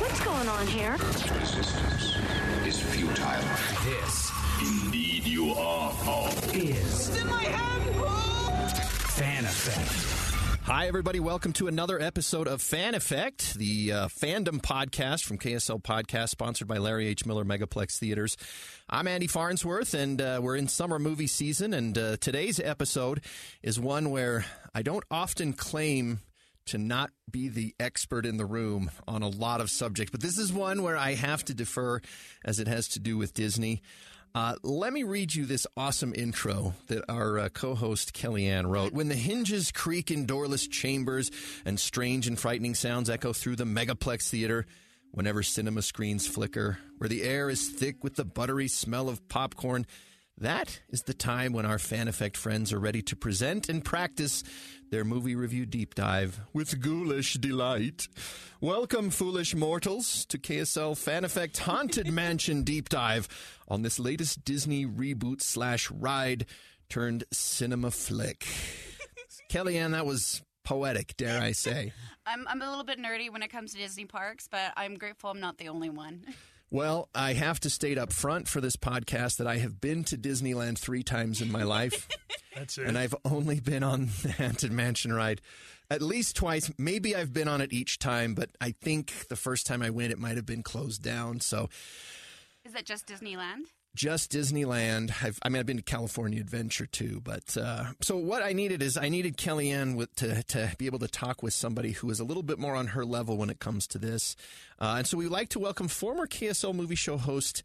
What's going on here? Resistance is futile. This, Indeed you are, Paul. is It's in my hand, Paul! Fan Effect. Hi, everybody. Welcome to another episode of Fan Effect, the fandom podcast from KSL Podcast, sponsored by Larry H. Miller Megaplex Theaters. I'm Andy Farnsworth, and we're in summer movie season, and today's episode is one where I don't often claim to not be the expert in the room on a lot of subjects, but this is one where I have to defer as it has to do with Disney. Let me read you this awesome intro that our co-host Kellyanne wrote. When the hinges creak in doorless chambers and strange and frightening sounds echo through the Megaplex Theater, whenever cinema screens flicker, where the air is thick with the buttery smell of popcorn, that is the time when our Fan Effect friends are ready to present and practice their movie review deep dive with ghoulish delight. Welcome, foolish mortals, to KSL Fan Effect Haunted Mansion deep dive on this latest Disney reboot/ride turned cinema flick. Kellyanne, that was poetic, dare I say. I'm a little bit nerdy when it comes to Disney parks, but I'm grateful I'm not the only one. Well, I have to state up front for this podcast that I have been to Disneyland 3 times in my life. That's it. And I've only been on the Haunted Mansion ride at least twice. Maybe I've been on it each time, but I think the first time I went, it might have been closed down. So, Is it just Disneyland? just Disneyland. I've been to California Adventure too, but so what I needed Kellyanne to be able to talk with somebody who is a little bit more on her level when it comes to this. And so we'd like to welcome former KSL Movie Show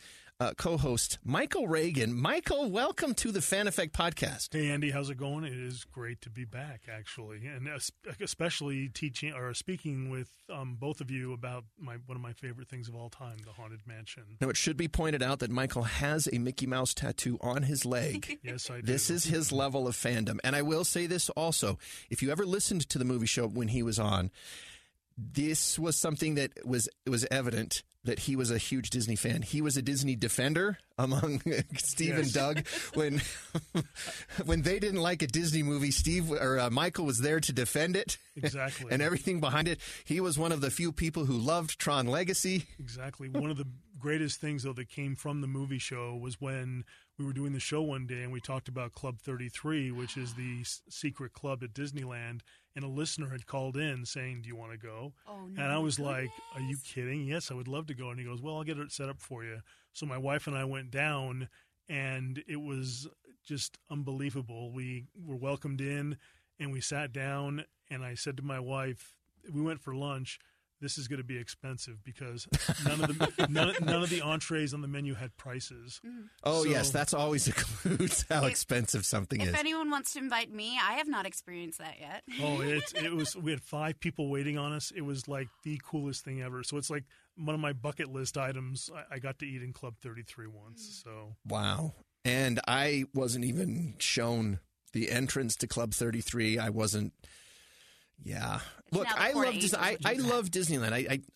co-host Michael Reagan. Michael, welcome to the Fan Effect Podcast. Hey, Andy, how's it going? It is great to be back, actually, and especially teaching or speaking with both of you about one of my favorite things of all time, the Haunted Mansion. Now, it should be pointed out that Michael has a Mickey Mouse tattoo on his leg. Yes, I do. This is his level of fandom. And I will say this also. If you ever listened to the movie show when he was on, this was something that it was evident that he was a huge Disney fan. He was a Disney defender among Steve and Doug. When they didn't like a Disney movie, Michael was there to defend it. Exactly. And everything behind it. He was one of the few people who loved Tron Legacy. Exactly. One of the greatest things, though, that came from the movie show was when we were doing the show one day and we talked about Club 33, which is the secret club at Disneyland, and a listener had called in saying, "Do you want to go?" Oh, and I was like, "Are you kidding?" "Yes, I would love to go." And he goes, "Well, I'll get it set up for you." So my wife and I went down, and it was just unbelievable. We were welcomed in, and we sat down, and I said to my wife, we went for lunch, "This is going to be expensive because none of the entrees on the menu had prices." Oh, So- yes, that's always a clue to how expensive something is. If anyone wants to invite me, I have not experienced that yet. Oh, it was. We had 5 people waiting on us. It was like the coolest thing ever. So it's like one of my bucket list items. I got to eat in Club 33 once. So Wow. And I wasn't even shown the entrance to Club 33. I wasn't. Yeah. Look, now the I Port love Angels, I love Disneyland.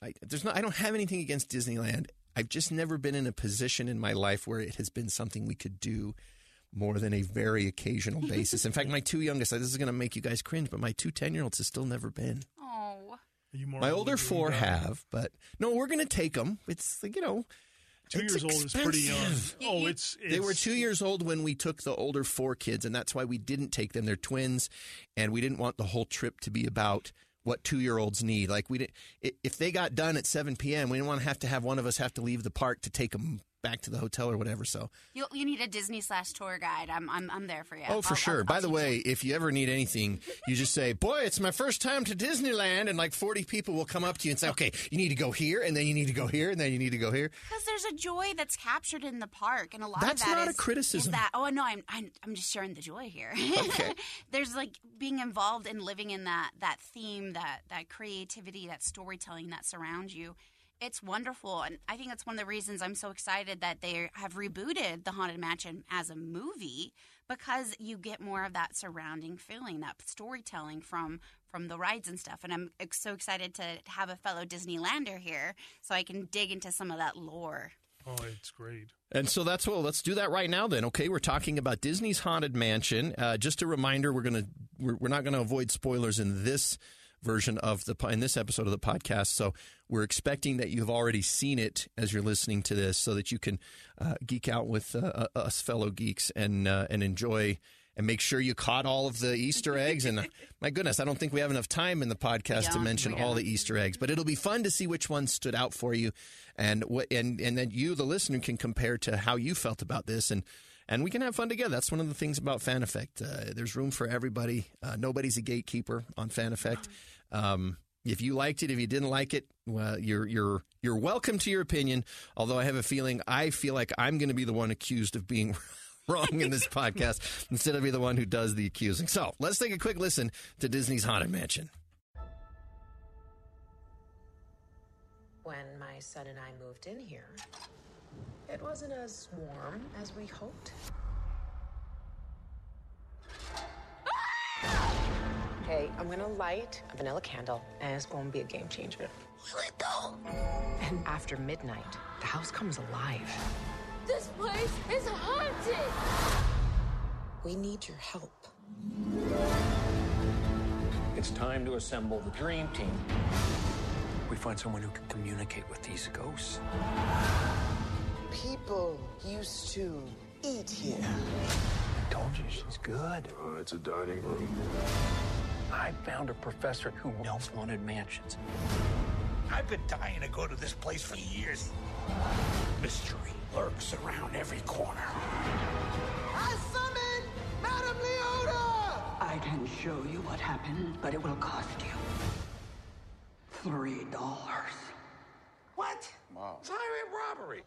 I don't have anything against Disneyland. I've just never been in a position in my life where it has been something we could do more than a very occasional basis. In fact, my 2 youngest, this is going to make you guys cringe, but my 2 10-year-olds have still never been. Oh. are you more? My of a older lagoon 4 guy? have, but no, we're going to take them. It's like, 2 it's years old is pretty young. expensive. Oh, it's They were 2 years old when we took the older 4 kids, and that's why we didn't take them. They're twins, and we didn't want the whole trip to be about what 2-year-olds need. Like, we didn't. If they got done at 7 p.m., we didn't want to have one of us have to leave the park to take them back to the hotel or whatever. So, You need a Disney/tour guide. I'm there for you. oh, for sure. By the teach way, you. if you ever need anything, you just say, "Boy, it's my first time to Disneyland," and like 40 people will come up to you and say, "Okay, you need to go here, and then you need to go here, and then you need to go here." Because there's a joy that's captured in the park, and a lot That's of that not a is criticism. that, oh no, I'm just sharing the joy here. Okay. There's like being involved in living in that theme, that creativity, that storytelling that surrounds you. It's wonderful, and I think that's one of the reasons I'm so excited that they have rebooted the Haunted Mansion as a movie, because you get more of that surrounding feeling, that storytelling from the rides and stuff. And I'm so excited to have a fellow Disneylander here so I can dig into some of that lore. Oh, it's great. And so let's do that right now then. Okay, we're talking about Disney's Haunted Mansion. Just a reminder, we're not going to avoid spoilers in this version of in this episode of the podcast. So we're expecting that you've already seen it as you're listening to this, so that you can geek out with us fellow geeks and enjoy. And make sure you caught all of the Easter eggs. And my goodness, I don't think we have enough time in the podcast to mention all the Easter eggs. But it'll be fun to see which ones stood out for you, and then you, the listener, can compare to how you felt about this, and we can have fun together. That's one of the things about Fan Effect. There's room for everybody. Nobody's a gatekeeper on Fan Effect. If you liked it, if you didn't like it, well, you're welcome to your opinion. Although I feel like I'm going to be the one accused of being wrong in this podcast instead of be the one who does the accusing. So let's take a quick listen to Disney's Haunted Mansion. When my son and I moved in here, it wasn't as warm as we hoped. Okay, I'm gonna light a vanilla candle, and it's gonna be a game changer. Will it though? And after midnight, the house comes alive. This place is haunted! We need your help. It's time to assemble the dream team. We find someone who can communicate with these ghosts. People used to eat here. I told you she's good. Oh, it's a dining room. I found a professor who knows haunted mansions. I've been dying to go to this place for years. Mystery lurks around every corner. I summon Madame Leota! I can show you what happened, but it will cost you $3. What? Wow. Highway robbery.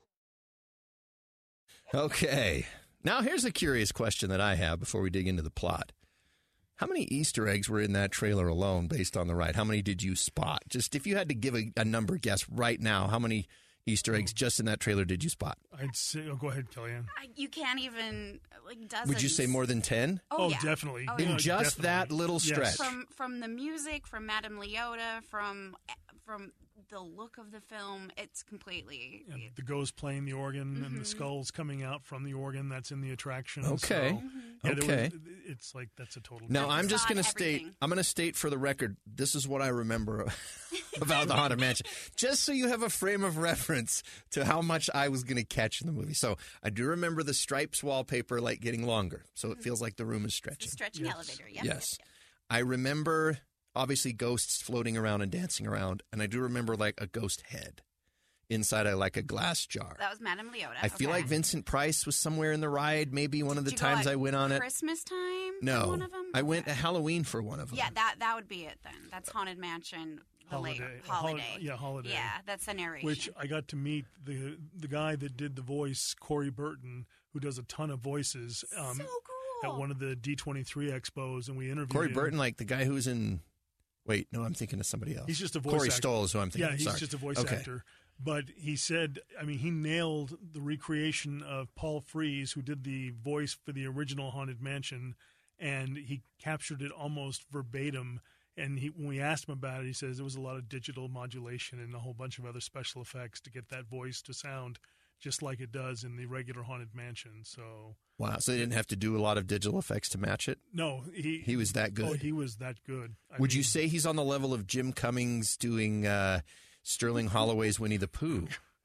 Okay. Now here's a curious question that I have before we dig into the plot. How many Easter eggs were in that trailer alone based on the ride? How many did you spot? Just if you had to give a number guess right now, how many Easter eggs just in that trailer did you spot? I'd say, go ahead, Kellyanne. You can't even, dozens. Would you say more than 10? Oh, yeah. definitely. Oh, In yeah. just that little stretch? Yes. From the music, from Madame Leota, from the look of the film, it's completely... And the ghost playing the organ and the skulls coming out from the organ that's in the attraction. Okay. So, Okay. It's like that's a total... Now, I'm just saw going to state, everything. I'm going to state for the record, this is what I remember about the Haunted Mansion, just so you have a frame of reference to how much I was going to catch in the movie. So I do remember the stripes wallpaper getting longer, so it feels like the room is The stretching. stretching elevator, yeah. Yes. I remember, obviously, ghosts floating around and dancing around, and I do remember, a ghost head inside a glass jar. That was Madame Leota. I feel like Vincent Price was somewhere in the ride, maybe one of the Did you go times at I went on it. Christmas time? No. For one of them? I went at Halloween for one of them. Yeah, that would be it then. That's Haunted Mansion, the Holiday. holiday. Holiday. Yeah, that's the narration. Which I got to meet the guy that did the voice, Corey Burton, who does a ton of voices. So cool. At one of the D23 expos, and we interviewed Corey him. Burton, the guy who's in... Wait, no, I'm thinking of somebody else. He's just a voice Corey actor. Stoll is who I'm thinking Yeah, of. he's Sorry. just a voice Okay. actor. But he said, he nailed the recreation of Paul Frees, who did the voice for the original Haunted Mansion, and he captured it almost verbatim. And when we asked him about it, he says there was a lot of digital modulation and a whole bunch of other special effects to get that voice to sound just like it does in the regular Haunted Mansion. So Wow, so they didn't have to do a lot of digital effects to match it? no, He was that good. Oh, he was that good. Would you say he's on the level of Jim Cummings doing Sterling Holloway's Winnie the Pooh?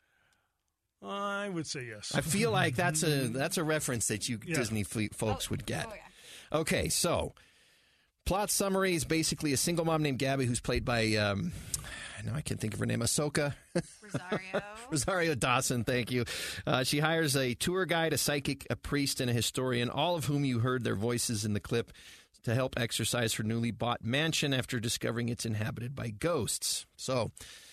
I would say yes. I feel like that's a reference that you Disney folks would get. Oh, yeah. Okay, so plot summary is basically a single mom named Gabby who's played by, now I can't think of her name, Ahsoka. Rosario Dawson, thank you. She hires a tour guide, a psychic, a priest, and a historian, all of whom you heard their voices in the clip, to help exorcise her newly bought mansion after discovering it's inhabited by ghosts. So,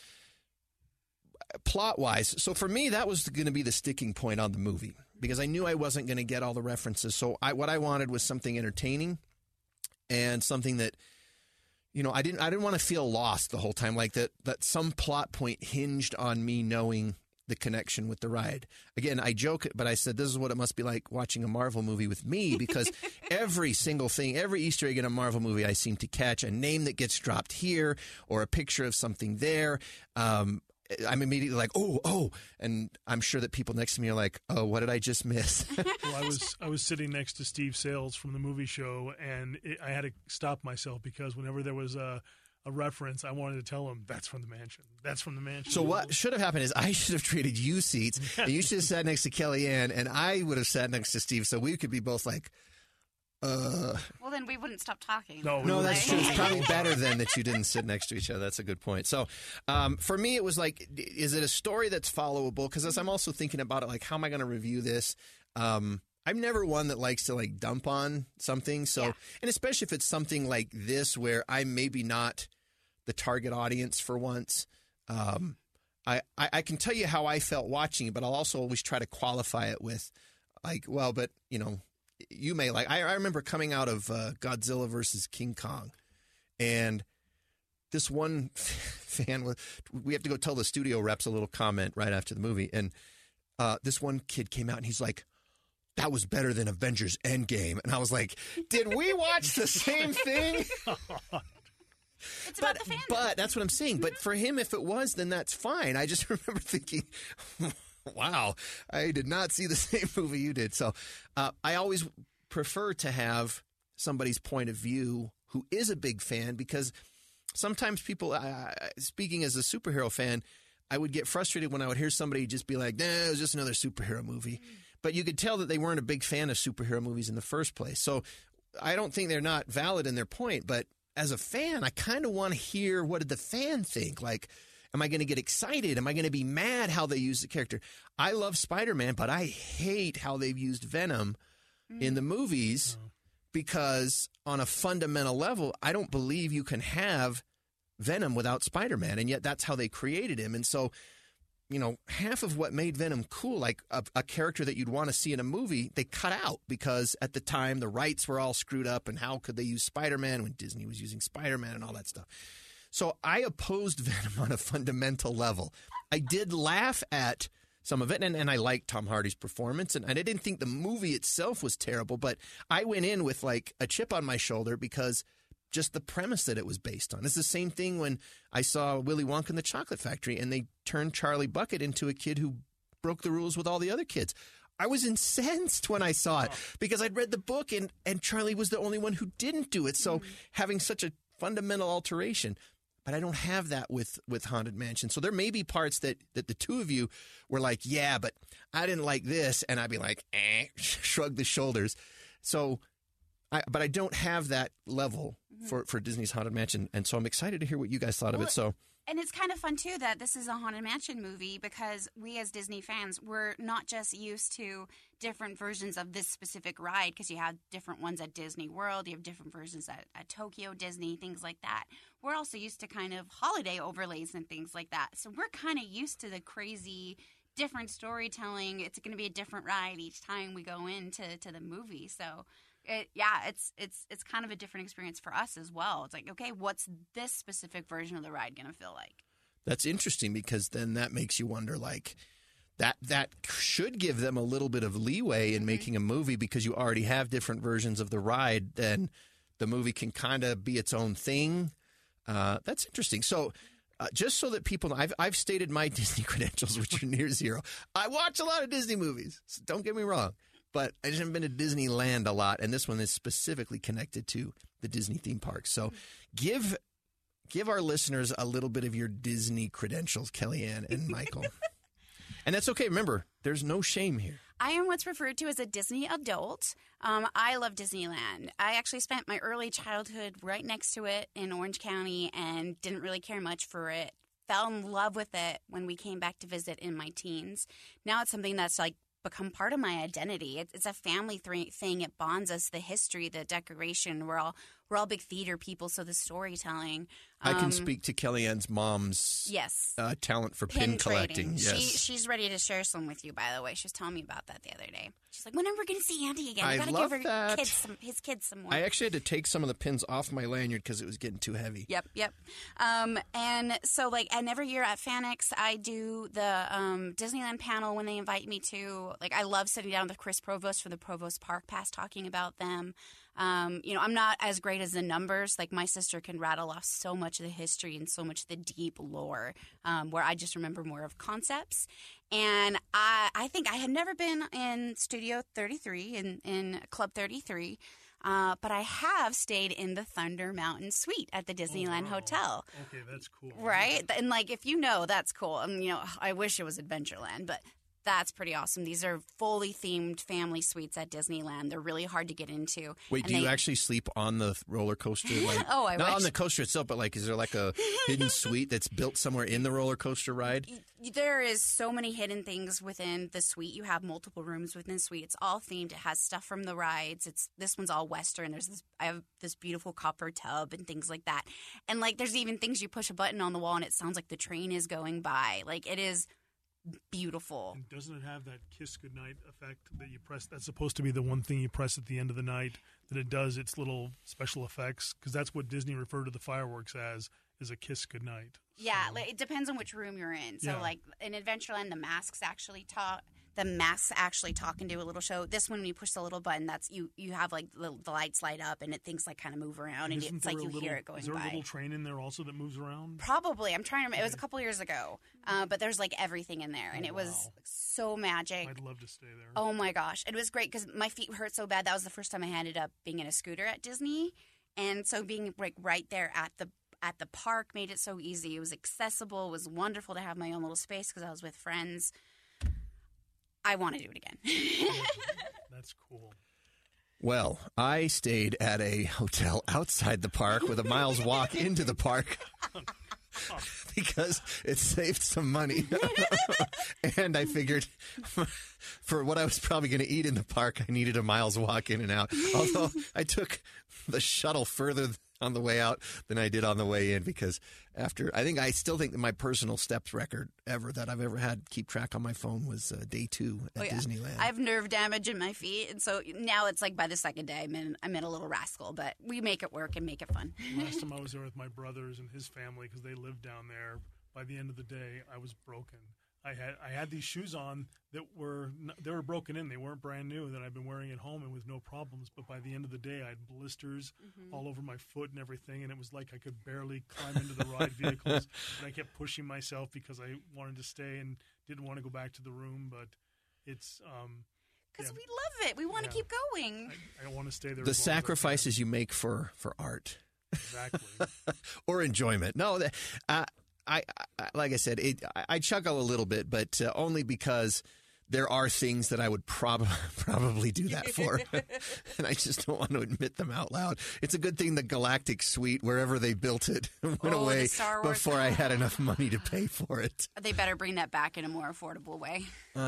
plot-wise, so for me, that was going to be the sticking point on the movie, because I knew I wasn't going to get all the references. So what I wanted was something entertaining and something that, I didn't want to feel lost the whole time, that some plot point hinged on me knowing the connection with the ride. Again, I joke, but I said this is what it must be like watching a Marvel movie with me, because every single thing, every Easter egg in a Marvel movie, I seem to catch a name that gets dropped here or a picture of something there. I'm immediately like, oh, and I'm sure that people next to me are like, oh, what did I just miss? Well, I was sitting next to Steve Sales from the movie show, and I had to stop myself because whenever there was a a reference, I wanted to tell him that's from the mansion. That's from the mansion. So what should have happened is I should have traded you seats, and you should have sat next to Kellyanne, and I would have sat next to Steve, so we could be both like, Well, then we wouldn't stop talking. No, that's true. It's probably better then that you didn't sit next to each other. That's a good point. So for me, it was like, is it a story that's followable? Because as I'm also thinking about it, like, how am I going to review this? I'm never one that likes to like dump on something. So, and especially if it's something like this where I'm maybe not the target audience for once. I can tell you how I felt watching it, but I'll also always try to qualify it with like, well, but you know, you may like, I remember coming out of Godzilla versus King Kong, and this one fan, we have to go tell the studio reps a little comment right after the movie, and this one kid came out and he's like, that was better than Avengers Endgame. And I was like, did we watch the same thing? It's about the fandom. But that's what I'm saying. But for him, if it was, then that's fine. I just remember thinking, wow, I did not see the same movie you did. So I always prefer to have somebody's point of view who is a big fan, because sometimes people, speaking as a superhero fan, I would get frustrated when I would hear somebody just be like, nah, it was just another superhero movie. But you could tell that they weren't a big fan of superhero movies in the first place. So I don't think they're not valid in their point. But as a fan, I kind of want to hear, what did the fan think? Like, am I going to get excited? Am I going to be mad how they use the character? I love Spider-Man, but I hate how they've used Venom in the movies, because on a fundamental level, I don't believe you can have Venom without Spider-Man. And yet that's how they created him. And so, you know, half of what made Venom cool, like a character that you'd want to see in a movie, they cut out because at the time the rights were all screwed up, and how could they use Spider-Man when Disney was using Spider-Man and all that stuff. So I opposed Venom on a fundamental level. I did laugh at some of it, and I liked Tom Hardy's performance, and I didn't think the movie itself was terrible, but I went in with like a chip on my shoulder because just the premise that it was based on. It's the same thing when I saw Willy Wonka and the Chocolate Factory, and they turned Charlie Bucket into a kid who broke the rules with all the other kids. I was incensed when I saw it because I'd read the book, and Charlie was the only one who didn't do it. So having such a fundamental alteration. But I don't have that with Haunted Mansion. So there may be parts that the two of you were like, yeah, but I didn't like this. And I'd be like, shrug the shoulders. So but I don't have that level for Disney's Haunted Mansion, and so I'm excited to hear what you guys thought of it. So, and it's kind of fun too that this is a Haunted Mansion movie, because we as Disney fans, we're not just used to different versions of this specific ride, because you have different ones at Disney World, you have different versions at Tokyo Disney, things like that. We're also used to kind of holiday overlays and things like that. So we're kind of used to the crazy different storytelling. It's going to be a different ride each time we go into the movie. So it's kind of a different experience for us as well. It's like, okay, what's this specific version of the ride going to feel like? That's interesting, because then that makes you wonder, like, that should give them a little bit of leeway in making a movie, because you already have different versions of the ride. Then the movie can kind of be its own thing. That's interesting. So just so that people know, I've stated my Disney credentials, which are near zero. I watch a lot of Disney movies, so don't get me wrong. But I just haven't been to Disneyland a lot, and this one is specifically connected to the Disney theme park. So give our listeners a little bit of your Disney credentials, Kellyanne and Michael. And that's okay. Remember, there's no shame here. I am what's referred to as a Disney adult. I love Disneyland. I actually spent my early childhood right next to it in Orange County and didn't really care much for it. Fell in love with it when we came back to visit in my teens. Now it's something that's like become part of my identity. It's a family thing. It bonds us. The history, the decoration. We're all big theater people, so the storytelling. I can speak to Kellyanne's mom's talent for pin collecting. Yes. She's ready to share some with you, by the way. She was telling me about that the other day. She's like, when are we going to see Andy again? I gotta love give that. his kids some more. I actually had to take some of the pins off my lanyard because it was getting too heavy. Yep. And so, and every year at FanX, I do the Disneyland panel when they invite me to. Like, I love sitting down with Chris Provost for the Provost Park Pass, talking about them. I'm not as great as the numbers. Like, my sister can rattle off so much of the history and so much of the deep lore, where I just remember more of concepts. And I think I had never been in Studio 33, in Club 33. But I have stayed in the Thunder Mountain Suite at the Disneyland Hotel. Okay, that's cool. Right? And, like, if you know, that's cool. I wish it was Adventureland, but that's pretty awesome. These are fully themed family suites at Disneyland. They're really hard to get into. Wait, do you actually sleep on the roller coaster? Like, oh, I not wish. on the coaster itself, but like, is there like a hidden suite that's built somewhere in the roller coaster ride? There is so many hidden things within the suite. You have multiple rooms within the suite. It's all themed. It has stuff from the rides. This one's all Western. I have this beautiful copper tub and things like that. And like, there's even things you push a button on the wall and it sounds like the train is going by. Like, it is beautiful. And doesn't it have that kiss goodnight effect that you press? That's supposed to be the one thing you press at the end of the night that it does its little special effects, because that's what Disney referred to the fireworks as, is a kiss goodnight. Yeah, it depends on which room you're in. So like in Adventureland, the masks actually talk and do a little show. This one, when you push the little button, that's you have like the lights light up and things like kind of move around and it's like you hear it going by. Is there a little train in there also that moves around? Probably. I'm trying to remember. It was a couple years ago, but there's like everything in there and it was so magic. I'd love to stay there. Oh my gosh. It was great because my feet hurt so bad. That was the first time I ended up being in a scooter at Disney. And so being like right there at the park made it so easy. It was accessible. It was wonderful to have my own little space because I was with friends. I want to do it again. That's cool. Well, I stayed at a hotel outside the park with a mile's walk into the park because it saved some money. And I figured for what I was probably going to eat in the park, I needed a mile's walk in and out. Although I took the shuttle further on the way out than I did on the way in because I still think that my personal steps record that I've ever had keep track on my phone was day 2 at Disneyland. I have nerve damage in my feet, and so now it's like by the second day I'm in a little rascal, but we make it work and make it fun. Last time I was there with my brothers and his family because they lived down there, by the end of the day I was broken. I had these shoes on that were broken in. They weren't brand new that I've been wearing at home and with no problems. But by the end of the day, I had blisters all over my foot and everything, and it was like I could barely climb into the ride vehicles. And I kept pushing myself because I wanted to stay and didn't want to go back to the room. But it's because we love it. We want to keep going. I want to stay there. The sacrifices you make for art, exactly, or enjoyment. No, I like I said, I chuckle a little bit, but only because there are things that I would probably do that for, and I just don't want to admit them out loud. It's a good thing the Galactic Suite, wherever they built it, went away before I had enough money to pay for it. They better bring that back in a more affordable way.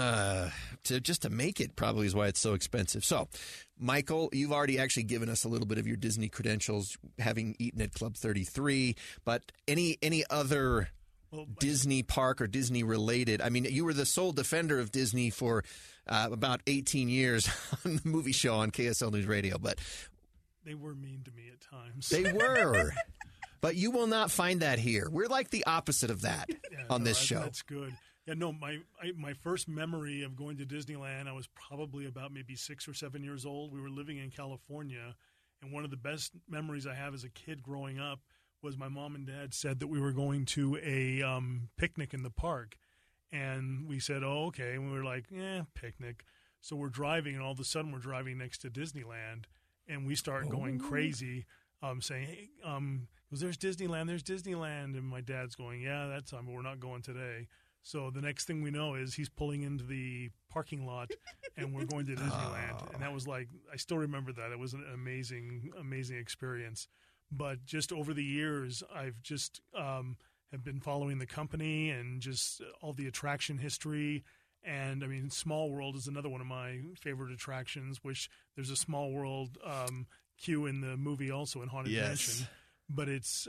To make it probably is why it's so expensive. So, Michael, you've already actually given us a little bit of your Disney credentials, having eaten at Club 33, but any other Disney park or Disney related? I mean, you were the sole defender of Disney for about 18 years on the movie show on KSL News Radio, but they were mean to me at times. They were. But you will not find that here. We're like the opposite of that on this show. That's good. Yeah, no, my first memory of going to Disneyland, I was probably about maybe 6 or 7 years old. We were living in California, and one of the best memories I have as a kid growing up was my mom and dad said that we were going to a picnic in the park. And we said, oh, okay. And we were like, picnic. So we're driving, and all of a sudden we're driving next to Disneyland, and we start going crazy, saying, hey, there's Disneyland. And my dad's going, yeah, that's but we're not going today. So the next thing we know is he's pulling into the parking lot, and we're going to Disneyland. And that was like, I still remember that. It was an amazing, amazing experience. But just over the years, I've just have been following the company and just all the attraction history. And, I mean, Small World is another one of my favorite attractions, which there's a Small World queue in the movie also in Haunted Mansion. But it's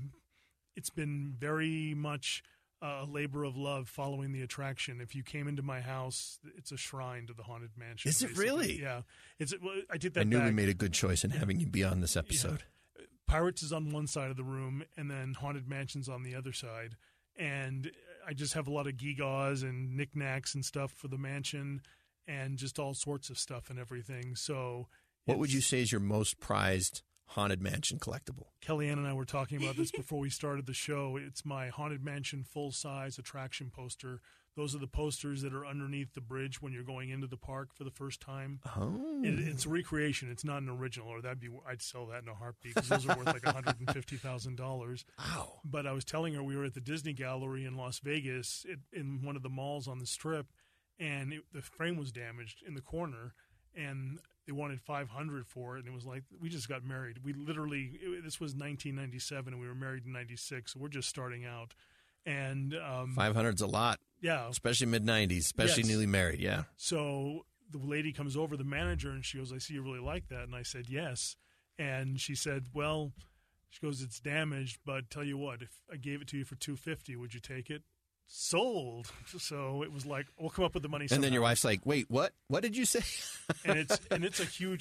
been very much a labor of love following the attraction. If you came into my house, it's a shrine to the Haunted Mansion. Is it really? Yeah. I did that I knew we made a good choice in having you be on this episode. Yeah. Pirates is on one side of the room, and then Haunted Mansion's on the other side. And I just have a lot of gewgaws and knickknacks and stuff for the mansion and just all sorts of stuff and everything. So, what would you say is your most prized Haunted Mansion collectible. Kellyanne and I were talking about this before we started the show. It's my Haunted Mansion full-size attraction poster. Those are the posters that are underneath the bridge when you're going into the park for the first time. Oh. It's a recreation. It's not an original, or I'd sell that in a heartbeat because those are worth like $150,000. Wow. But I was telling her we were at the Disney Gallery in Las Vegas in one of the malls on the Strip, and the frame was damaged in the corner, and they wanted $500 for it, and it was like, we just got married. We literally, this was 1997, and we were married in 96, so we're just starting out. And 500's a lot. Yeah. Especially mid-90s, especially newly married, yeah. So the lady comes over, the manager, and she goes, I see you really like that. And I said, yes. And she said, well, she goes, it's damaged, but tell you what, if I gave it to you for $250, would you take it? Sold. So it was like, we'll come up with the money somehow. And then your wife's like, wait, what? What did you say? and it's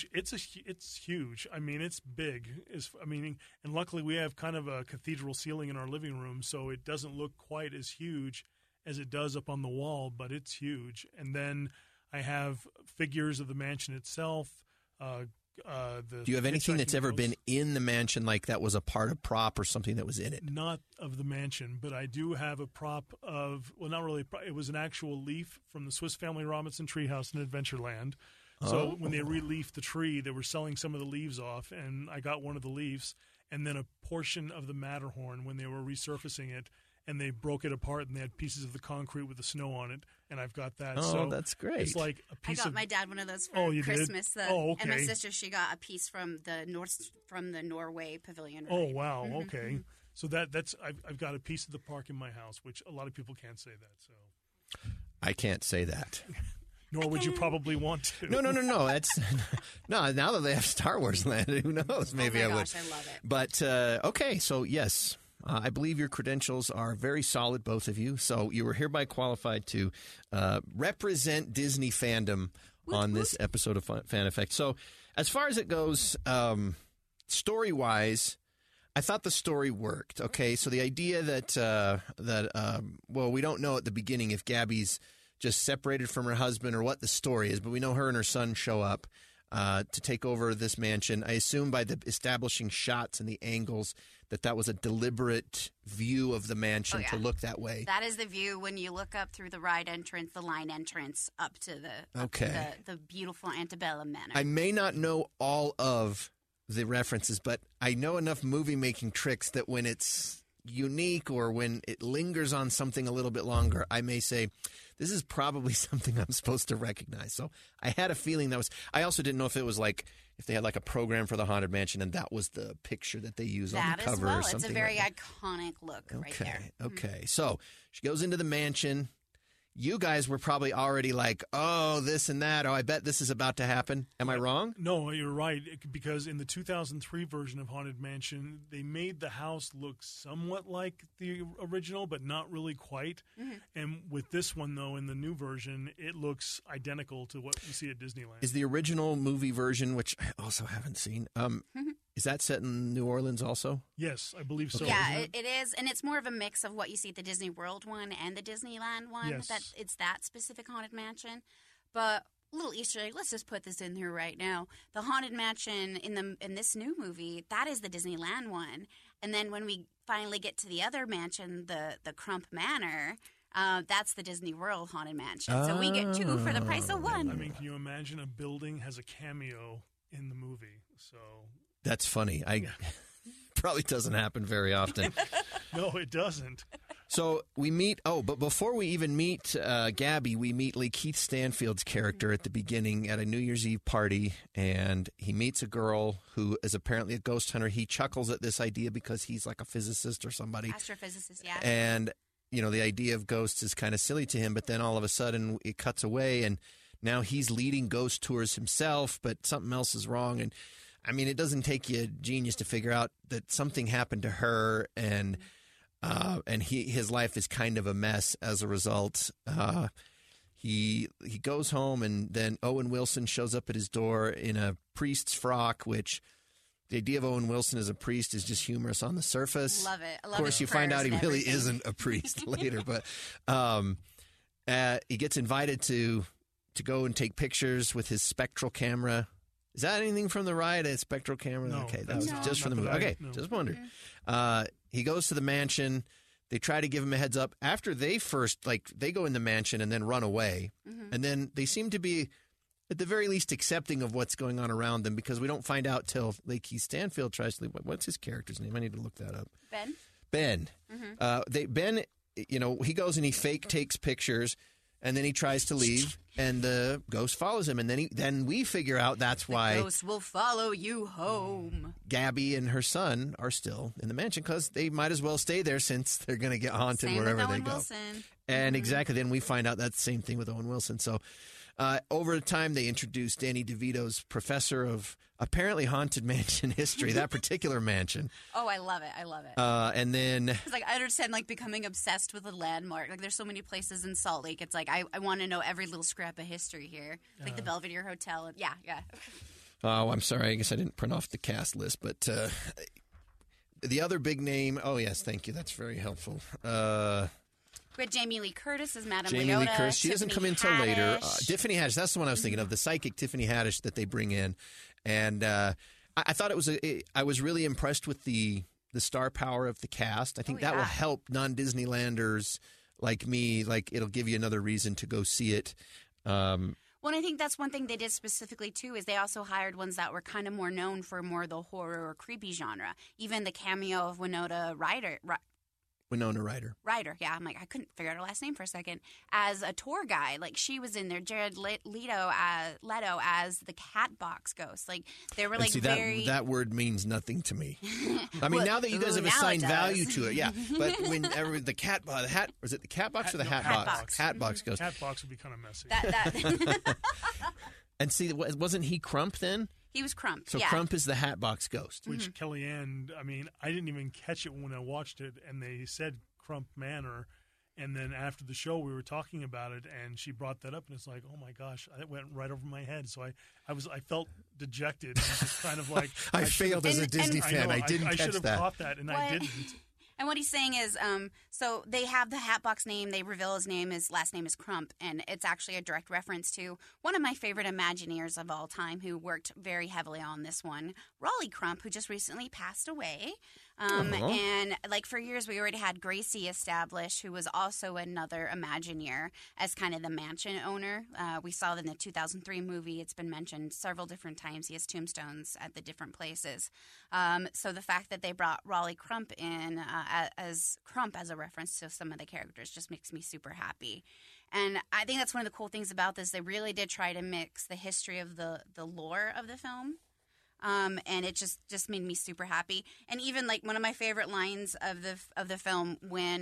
huge. I mean, it's big. And luckily we have kind of a cathedral ceiling in our living room, so it doesn't look quite as huge as it does up on the wall, but it's huge. And then I have figures of the mansion itself. Do you have anything that's ever been in the mansion, like that was a part of prop or something that was in it? Not of the mansion, but I do have a prop of, well, not really, it was an actual leaf from the Swiss Family Robinson Treehouse in Adventureland. So when they re-leafed the tree, they were selling some of the leaves off, and I got one of the leaves, and then a portion of the Matterhorn when they were resurfacing it, and they broke it apart, and they had pieces of the concrete with the snow on it, and I've got that. Oh, so that's great. It's like a piece I got my dad one of those for Christmas. Okay. And my sister, she got a piece from the Norway Pavilion. Right? Oh, wow. Mm-hmm. Okay. So that's I've got a piece of the park in my house, which a lot of people can't say that. So I can't say that. Nor would you probably want to. No. That's no. Now that they have Star Wars Land, who knows? Maybe I would. I love it. But okay, so yes. I believe your credentials are very solid, both of you. So you were hereby qualified to represent Disney fandom on this episode of Fan Effect. So as far as it goes, story-wise, I thought the story worked. Okay, so the idea that we don't know at the beginning if Gabby's just separated from her husband or what the story is, but we know her and her son show up to take over this mansion. I assume by the establishing shots and the angles that was a deliberate view of the mansion to look that way. That is the view when you look up through the ride entrance, the line entrance, up to the beautiful antebellum manor. I may not know all of the references, but I know enough movie-making tricks that when it's unique or when it lingers on something a little bit longer, I may say, this is probably something I'm supposed to recognize. So I had a feeling I also didn't know if it was like, if they had like a program for the Haunted Mansion and that was the picture that they use on the cover or something. It's a very like iconic look right there. Okay. So she goes into the mansion. You guys were probably already like, oh, this and that. Oh, I bet this is about to happen. Am I wrong? No, you're right. Because in the 2003 version of Haunted Mansion, they made the house look somewhat like the original, but not really quite. Mm-hmm. And with this one, though, in the new version, it looks identical to what you see at Disneyland. Is the original movie version, which I also haven't seen, is that set in New Orleans also? Yes, I believe so. Yeah, it is. And it's more of a mix of what you see at the Disney World one and the Disneyland one. Yes. That it's that specific Haunted Mansion. But a little Easter egg, let's just put this in here right now. The Haunted Mansion in this new movie, that is the Disneyland one. And then when we finally get to the other mansion, the Crump Manor, that's the Disney World Haunted Mansion. So we get two for the price of one. I mean, can you imagine a building has a cameo in the movie? So that's funny. Probably doesn't happen very often. No, it doesn't. So we meet, but before we even meet Gabby, we meet Keith Stanfield's character at the beginning at a New Year's Eve party, and he meets a girl who is apparently a ghost hunter. He chuckles at this idea because he's like a physicist or somebody. Astrophysicist, yeah. And, the idea of ghosts is kind of silly to him, but then all of a sudden it cuts away, and now he's leading ghost tours himself, but something else is wrong, and I mean, it doesn't take you a genius to figure out that something happened to her, and his life is kind of a mess as a result. He goes home, and then Owen Wilson shows up at his door in a priest's frock, which the idea of Owen Wilson as a priest is just humorous on the surface. Love it. I love of course, you find out he really isn't a priest later, but he gets invited to go and take pictures with his spectral camera. Is that anything from the ride at Spectral Camera? No, okay, that was just from the movie. Okay, just wondered. He goes to the mansion. They try to give him a heads up. After they first, they go in the mansion and then run away. And then they seem to be, at the very least, accepting of what's going on around them because we don't find out till Lakeith Stanfield tries to leave. What's his character's name? I need to look that up. Ben. Ben, he goes and he fake takes pictures. And then he tries to leave, and the ghost follows him. And then we figure out that's why the ghost will follow you home. Gabby and her son are still in the mansion because they might as well stay there since they're going to get haunted wherever they go. Wilson. And exactly, then we find out that's the same thing with Owen Wilson. So over time, they introduced Danny DeVito's professor of apparently haunted mansion history, that particular mansion. Oh, I love it. And then... It's I understand, becoming obsessed with a landmark. There's so many places in Salt Lake. It's I want to know every little scrap of history here. The Belvedere Hotel. Yeah. Oh, I'm sorry. I guess I didn't print off the cast list. But the other big name... Oh, yes, thank you. That's very helpful. We had Jamie Lee Curtis as Madame Jamie Leota. Lee Curtis. She doesn't come in until later. Tiffany Haddish. That's the one I was thinking of. The psychic Tiffany Haddish that they bring in. And I thought I was really impressed with the star power of the cast. I think that will help non-Disneylanders like me. It'll give you another reason to go see it. Well, and I think that's one thing they did specifically, too, is they also hired ones that were kind of more known for more the horror or creepy genre. Even the cameo of Winona Ryder, yeah. I couldn't figure out her last name for a second. As a tour guide, she was in there. Jared Leto as the Catbox ghost. They were see, very. That word means nothing to me. I mean, now that you guys have assigned value to it, yeah. But whenever the was it the Catbox or the Hatbox? Hatbox ghost. Catbox would be kind of messy. And see, wasn't he Crump then? He was Crump. So Crump is the Hatbox ghost. Which Kellyanne, I didn't even catch it when I watched it, and they said Crump Manor, and then after the show we were talking about it, and she brought that up, and it's oh my gosh, that went right over my head. So I felt dejected, and just kind of I failed as a Disney fan. I didn't catch that. I should have caught that, and I didn't. And what he's saying is, so they have the Hatbox name. They reveal his last name is Crump, and it's actually a direct reference to one of my favorite Imagineers of all time who worked very heavily on this one, Raleigh Crump, who just recently passed away. And for years, we already had Gracie established, who was also another Imagineer as kind of the mansion owner. We saw that in the 2003 movie. It's been mentioned several different times. He has tombstones at the different places. So the fact that they brought Raleigh Crump in as Crump as a reference to some of the characters just makes me super happy. And I think that's one of the cool things about this. They really did try to mix the history of the lore of the film. And it just made me super happy. And even one of my favorite lines of the film when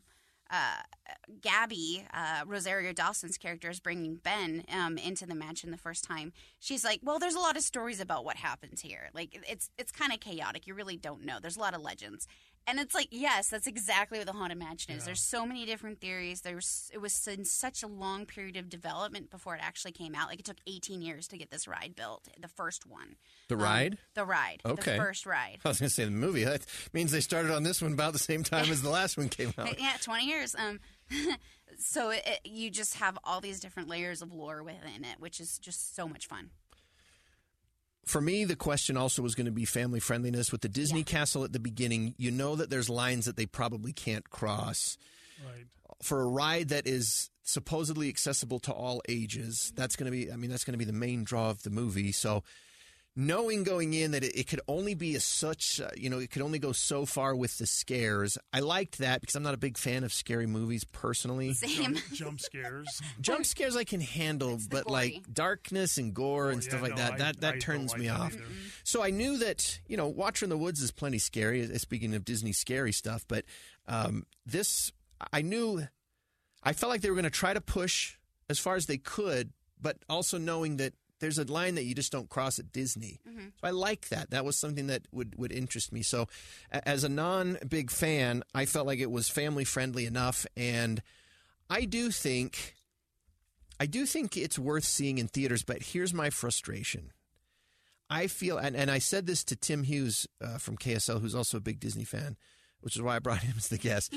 Gabby, Rosario Dawson's character, is bringing Ben into the mansion the first time. She's like, well, there's a lot of stories about what happens here. It's kind of chaotic. You really don't know. There's a lot of legends. And it's yes, that's exactly what the Haunted Mansion is. There's so many different theories. It was in such a long period of development before it actually came out. It took 18 years to get this ride built, the first one. The ride? The ride. Okay. The first ride. I was going to say the movie. That means they started on this one about the same time as the last one came out. Yeah, 20 years. So you just have all these different layers of lore within it, which is just so much fun. For me, the question also was going to be family friendliness. With the Disney Castle at the beginning, you know that there's lines that they probably can't cross. Right. For a ride that is supposedly accessible to all ages, that's going to be the main draw of the movie. So knowing going in that it could only be it could only go so far with the scares. I liked that because I'm not a big fan of scary movies personally. Same. Jump scares. Jump scares I can handle, but gory. Darkness and gore and stuff like that turns me off. So I knew that, Watcher in the Woods is plenty scary, speaking of Disney scary stuff, but this, I felt like they were going to try to push as far as they could, but also knowing that there's a line that you just don't cross at Disney. Mm-hmm. So I like that. That was something that would interest me. So as a non-big fan, I felt like it was family-friendly enough. And I do think it's worth seeing in theaters, but here's my frustration. I feel, and I said this to Tim Hughes from KSL, who's also a big Disney fan, which is why I brought him as the guest.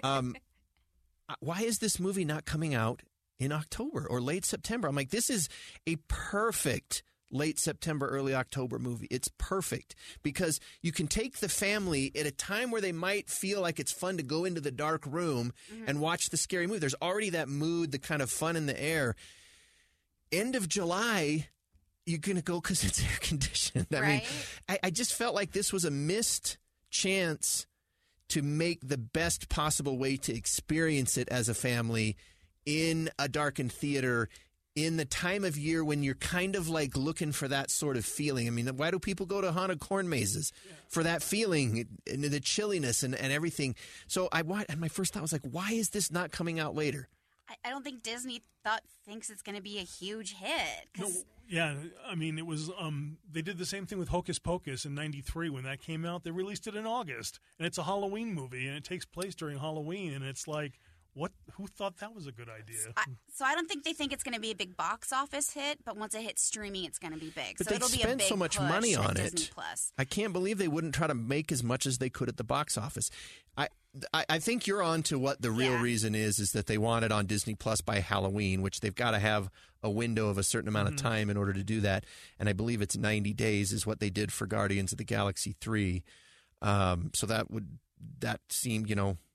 Why is this movie not coming out in October or late September? I'm like, this is a perfect late September, early October movie. It's perfect because you can take the family at a time where they might feel like it's fun to go into the dark room and watch the scary movie. There's already that mood, the kind of fun in the air. End of July, you're going to go because it's air conditioned. I mean, I just felt like this was a missed chance to make the best possible way to experience it as a family in a darkened theater in the time of year when you're kind of like looking for that sort of feeling. I mean, why do people go to haunted corn mazes? For that feeling and the chilliness and everything. So and my first thought was like, why is this not coming out later? I don't think Disney thinks it's going to be a huge hit. No, yeah, I mean, it was. They did the same thing with Hocus Pocus in '93 when that came out. They released it in August, and it's a Halloween movie, and it takes place during Halloween, and it's like, what? Who thought that was a good idea? So I don't think they think it's going to be a big box office hit, but once it hits streaming, it's going to be big. But so it'll be a spent big so much push money on at it. Disney Plus. I can't believe they wouldn't try to make as much as they could at the box office. I think you're on to what the real reason is that they want it on Disney Plus by Halloween, which they've got to have a window of a certain amount of time in order to do that. And I believe it's 90 days is what they did for Guardians of the Galaxy 3. So that seemed,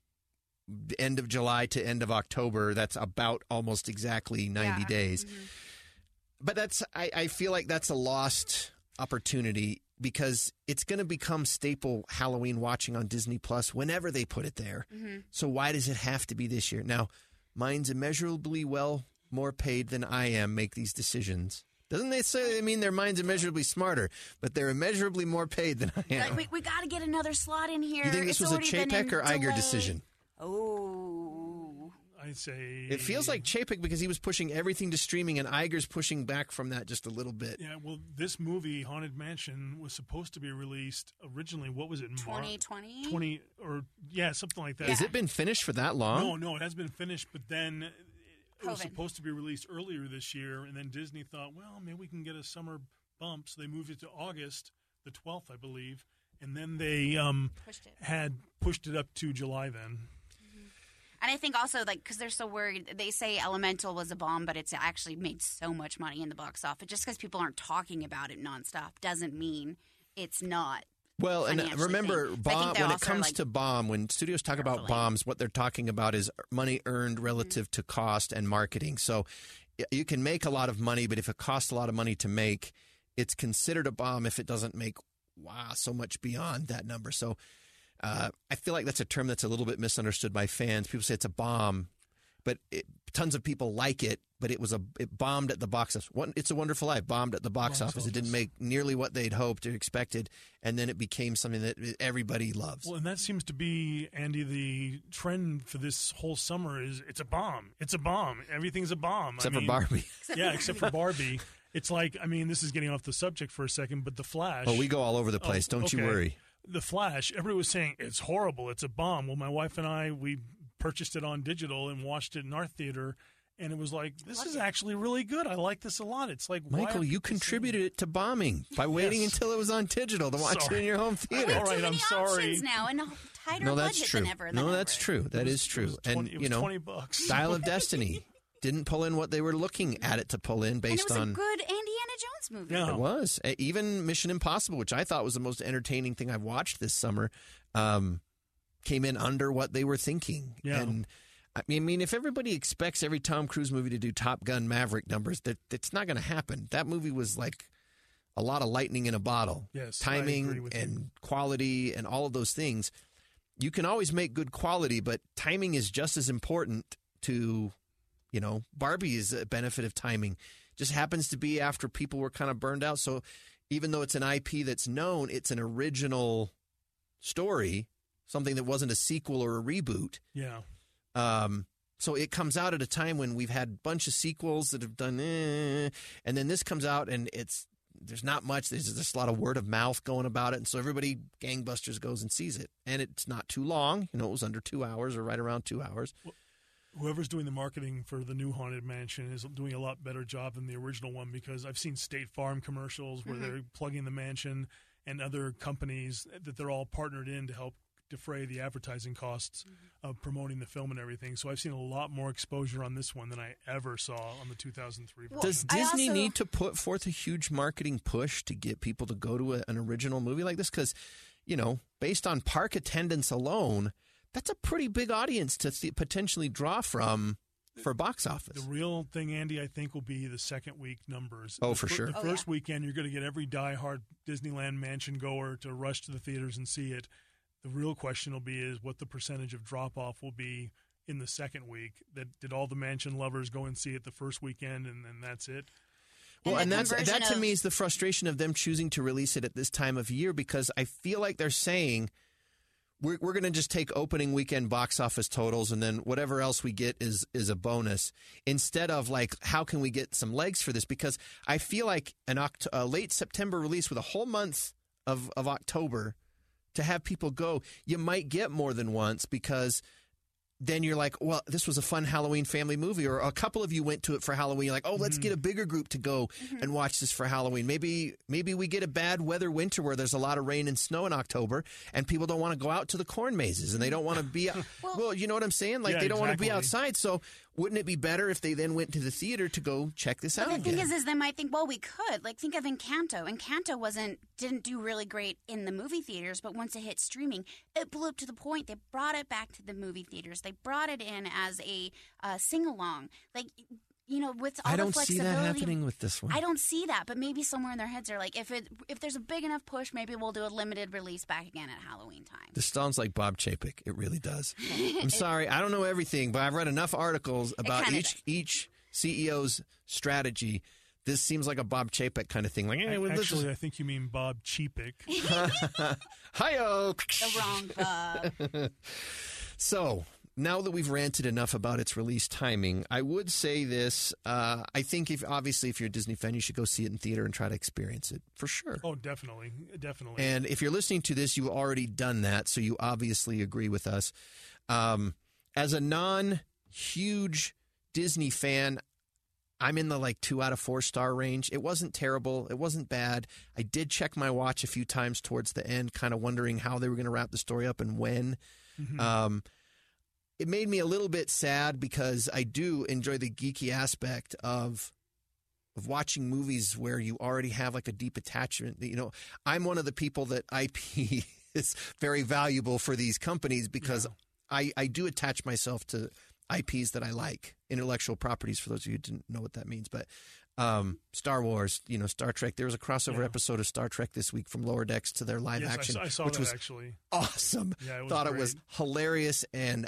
end of July to end of October. That's about almost exactly 90 days. But I feel like that's a lost opportunity because it's going to become staple Halloween watching on Disney Plus whenever they put it there. So why does it have to be this year? Now, mine's immeasurably more paid than I am make these decisions. Doesn't they say, their minds immeasurably smarter, but they're immeasurably more paid than I am. Like, we got to get another slot in here. You think this was a Chapek or Iger decision? Oh. I'd say... It feels like Chapek because he was pushing everything to streaming, and Iger's pushing back from that just a little bit. Yeah, well, this movie, Haunted Mansion, was supposed to be released originally, what was it? 2020? Something like that. Has it been finished for that long? No, it has been finished, but then it was COVID. supposed to be released earlier this year, and then Disney thought, well, maybe we can get a summer bump, so they moved it to August, the 12th, I believe, and then they had pushed it up to July then. And I think also, because they're so worried, they say Elemental was a bomb, but it's actually made so much money in the box office. Just because people aren't talking about it nonstop doesn't mean it's not. Well, and remember, bomb, when it comes to bomb, when studios talk about bombs, what they're talking about is money earned relative to cost and marketing. So you can make a lot of money, but if it costs a lot of money to make, it's considered a bomb if it doesn't make so much beyond that number. So I feel like that's a term that's a little bit misunderstood by fans. People say it's a bomb, but tons of people like it, but it bombed at the box office. It's a Wonderful Life bombed at the box office. It didn't make nearly what they'd hoped or expected, and then it became something that everybody loves. Well, and that seems to be, Andy, the trend for this whole summer is it's a bomb. It's a bomb. Everything's a bomb. Except for Barbie. Except for Barbie. It's like, this is getting off the subject for a second, but The Flash. Oh, we go all over the place. Don't you worry. The Flash, everybody was saying, it's horrible, it's a bomb. Well, my wife and I, we purchased it on digital and watched it in our theater, and it was like, this is actually really good. I like this a lot. It's like, Michael, you contributed it to bombing by waiting until it was on digital to watch it in your home theater. All right, I'm sorry. Now and tighter budget than ever. That's true. That is true. And it was $20. Dial of Destiny didn't pull in what they were looking at it to pull in based on. And it was a good Indiana Jones movie. Yeah. It was. Even Mission Impossible, which I thought was the most entertaining thing I've watched this summer, came in under what they were thinking. Yeah. And if everybody expects every Tom Cruise movie to do Top Gun Maverick numbers, that's not going to happen. That movie was like a lot of lightning in a bottle. Yes, timing and quality and all of those things. You can always make good quality, but timing is just as important to... Barbie is a benefit of timing. Just happens to be after people were kind of burned out. So even though it's an IP that's known, it's an original story, something that wasn't a sequel or a reboot. Yeah. So it comes out at a time when we've had a bunch of sequels that have done, and then this comes out and there's not much. There's just a lot of word of mouth going about it. And so everybody, gangbusters, goes and sees it. And it's not too long. It was under 2 hours or right around 2 hours. Well, whoever's doing the marketing for the new Haunted Mansion is doing a lot better job than the original one, because I've seen State Farm commercials where they're plugging the mansion and other companies that they're all partnered in to help defray the advertising costs of promoting the film and everything. So I've seen a lot more exposure on this one than I ever saw on the 2003 version. Does Disney need to put forth a huge marketing push to get people to go to an original movie like this? Because, based on park attendance alone, that's a pretty big audience to potentially draw from for box office. The real thing, Andy, I think will be the second week numbers. Oh, for sure. The first weekend, you're going to get every diehard Disneyland mansion goer to rush to the theaters and see it. The real question will be is what the percentage of drop-off will be in the second week. Did all the mansion lovers go and see it the first weekend, and then that's it? Well, and that to me is the frustration of them choosing to release it at this time of year, because I feel like they're saying, we're going to just take opening weekend box office totals, and then whatever else we get is a bonus, instead of like, how can we get some legs for this? Because I feel like a late September release with a whole month of October to have people go, you might get more than once, because then you're like, well, this was a fun Halloween family movie, or a couple of you went to it for Halloween. You're like, oh, let's get a bigger group to go and watch this for Halloween. Maybe we get a bad weather winter where there's a lot of rain and snow in October, and people don't want to go out to the corn mazes, and they don't want to be well, you know what I'm saying? Like, they don't want to be outside. So wouldn't it be better if they then went to the theater to go check this out? The thing is they might think, well, we could. Like, think of Encanto. Encanto didn't do really great in the movie theaters, but once it hit streaming, it blew up to the point they brought it back to the movie theaters. They brought it in as a sing-along. Like, with all I the don't see flexibility. that happening with this one. I don't see that, but maybe somewhere in their heads they're like, if there's a big enough push, maybe we'll do a limited release back again at Halloween time. This sounds like Bob Chapek. It really does. I'm sorry, I don't know everything, but I've read enough articles about each CEO's strategy. This seems like a Bob Chapek kind of thing. Like, actually, I think you mean Bob Chapek. Hi-yo! The wrong Bob. So, now that we've ranted enough about its release timing, I would say this. I think if you're a Disney fan, you should go see it in theater and try to experience it, for sure. Oh, definitely. And if you're listening to this, you've already done that, so you obviously agree with us. As a non-huge Disney fan, I'm in the 2 out of 4 star range. It wasn't terrible. It wasn't bad. I did check my watch a few times towards the end, kind of wondering how they were going to wrap the story up and when. Mm-hmm. It made me a little bit sad because I do enjoy the geeky aspect of watching movies where you already have a deep attachment. I'm one of the people that IP is very valuable for these companies because I do attach myself to IPs that I like, intellectual properties, for those of you who didn't know what that means. But Star Wars, Star Trek. There was a crossover episode of Star Trek this week from Lower Decks to their live action, I saw which that, was actually awesome. Yeah, it was Thought great. it was hilarious, and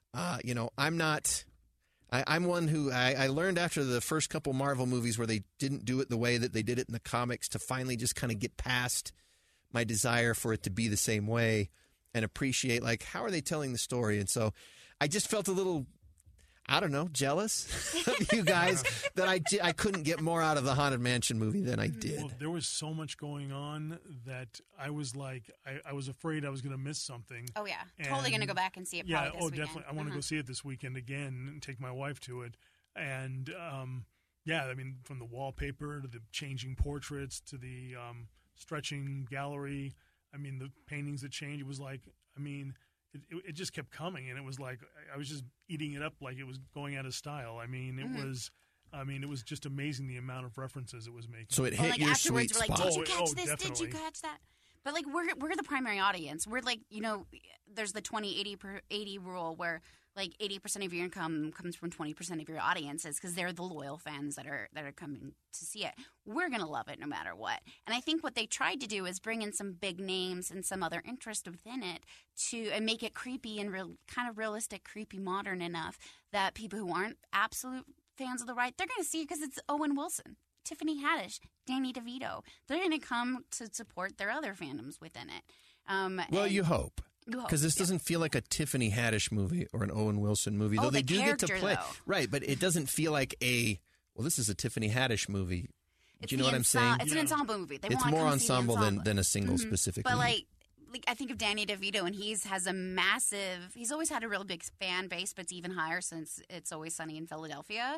I'm one who I learned after the first couple Marvel movies where they didn't do it the way that they did it in the comics to finally just kind of get past my desire for it to be the same way and appreciate how are they telling the story. And so I just felt a little, I don't know, jealous of you guys that I couldn't get more out of the Haunted Mansion movie than I did. Well, there was so much going on that I was I was afraid I was going to miss something. Oh, yeah. Totally going to go back and see it probably this weekend. Definitely. I want to go see it this weekend again and take my wife to it. And, from the wallpaper to the changing portraits to the stretching gallery, the paintings that changed, it was it just kept coming, and it was I was just eating it up like it was going out of style. It was just amazing the amount of references it was making. So it hit your sweet spot. Afterwards, we're did you catch this? Definitely. Did you catch that? But we're the primary audience. We're there's the 20-80 rule where 80% of your income comes from 20% of your audiences because they're the loyal fans that are coming to see it. We're going to love it no matter what. And I think what they tried to do is bring in some big names and some other interest within it and make it creepy and kind of realistic, creepy, modern enough that people who aren't absolute fans of the ride, they're going to see it because it's Owen Wilson, Tiffany Haddish, Danny DeVito. They're going to come to support their other fandoms within it. Well, you hope. Because this doesn't feel like a Tiffany Haddish movie or an Owen Wilson movie, though they do get to play. Right, but it doesn't feel like this is a Tiffany Haddish movie. Do you know what I'm saying? It's an ensemble movie. It's more ensemble than a single specific movie. But I think of Danny DeVito, and he's always had a really big fan base, but it's even higher since It's Always Sunny in Philadelphia.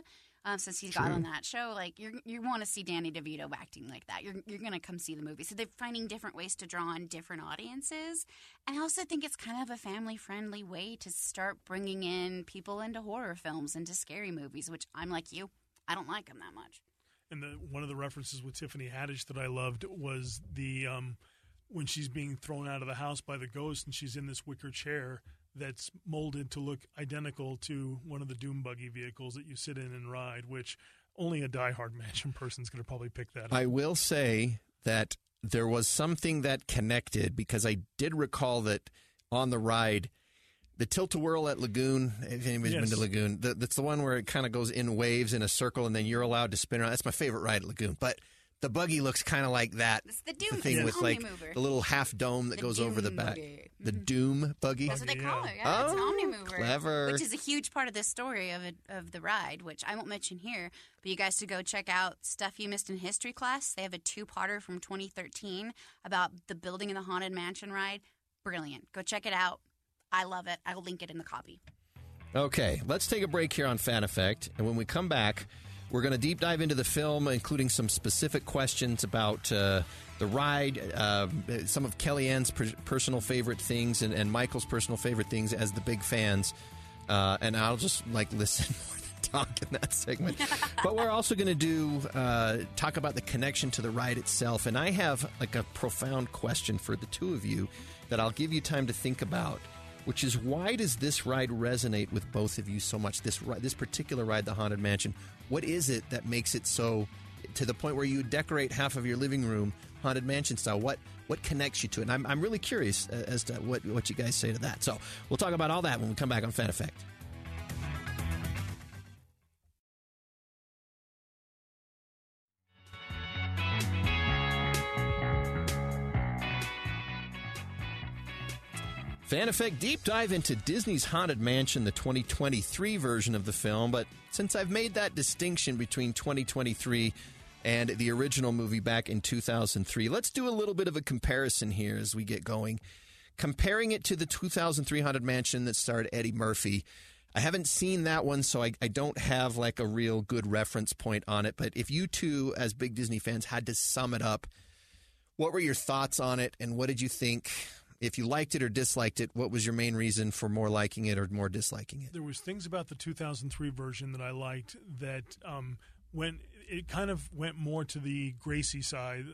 since he's got on that show. Like you want to see Danny DeVito acting like that. You're going to come see the movie. So they're finding different ways to draw on different audiences. And I also think it's kind of a family-friendly way to start bringing in people into horror films, into scary movies, which I'm like you. I don't like them that much. And one of the references with Tiffany Haddish that I loved was the when she's being thrown out of the house by the ghost and she's in this wicker chair that's molded to look identical to one of the Doom buggy vehicles that you sit in and ride, which only a diehard Mansion person is going to probably pick that up. I will say that there was something that connected, because I did recall that on the ride, the Tilt-A-Whirl at Lagoon, if anybody's been to Lagoon, that's the one where it kind of goes in waves in a circle and then you're allowed to spin around. That's my favorite ride at Lagoon. But the buggy looks kind of like that. It's the Doom thing with like Omnimover. The little half dome that goes over the back. Buggy. The Doom buggy. That's what they call it. Yeah, it's an Omnimover. Clever. Which is a huge part of this story of the ride, which I won't mention here. But you guys should go check out Stuff You Missed in History Class. They have a 2-parter from 2013 about the building in the Haunted Mansion ride. Brilliant. Go check it out. I love it. I'll link it in the copy. Okay, let's take a break here on Fan Effect. And when we come back, we're going to deep dive into the film, including some specific questions about the ride, some of Kellyanne's personal favorite things and Michael's personal favorite things as the big fans. And I'll just listen more than talk in that segment. But we're also going to talk about the connection to the ride itself. And I have a profound question for the two of you that I'll give you time to think about, which is, why does this ride resonate with both of you so much? This particular ride, the Haunted Mansion. What is it that makes it so, to the point where you decorate half of your living room Haunted Mansion style? What connects you to it? And I'm really curious as to what you guys say to that. So we'll talk about all that when we come back on Fan Effect. Fan Effect deep dive into Disney's Haunted Mansion, the 2023 version of the film. But since I've made that distinction between 2023 and the original movie back in 2003, let's do a little bit of a comparison here as we get going. Comparing it to the 2003 Haunted Mansion that starred Eddie Murphy. I haven't seen that one, so I don't have a real good reference point on it. But if you two, as big Disney fans, had to sum it up, what were your thoughts on it, and what did you think? If you liked it or disliked it, what was your main reason for more liking it or more disliking it? There was things about the 2003 version that I liked that when it kind of went more to the Gracie side.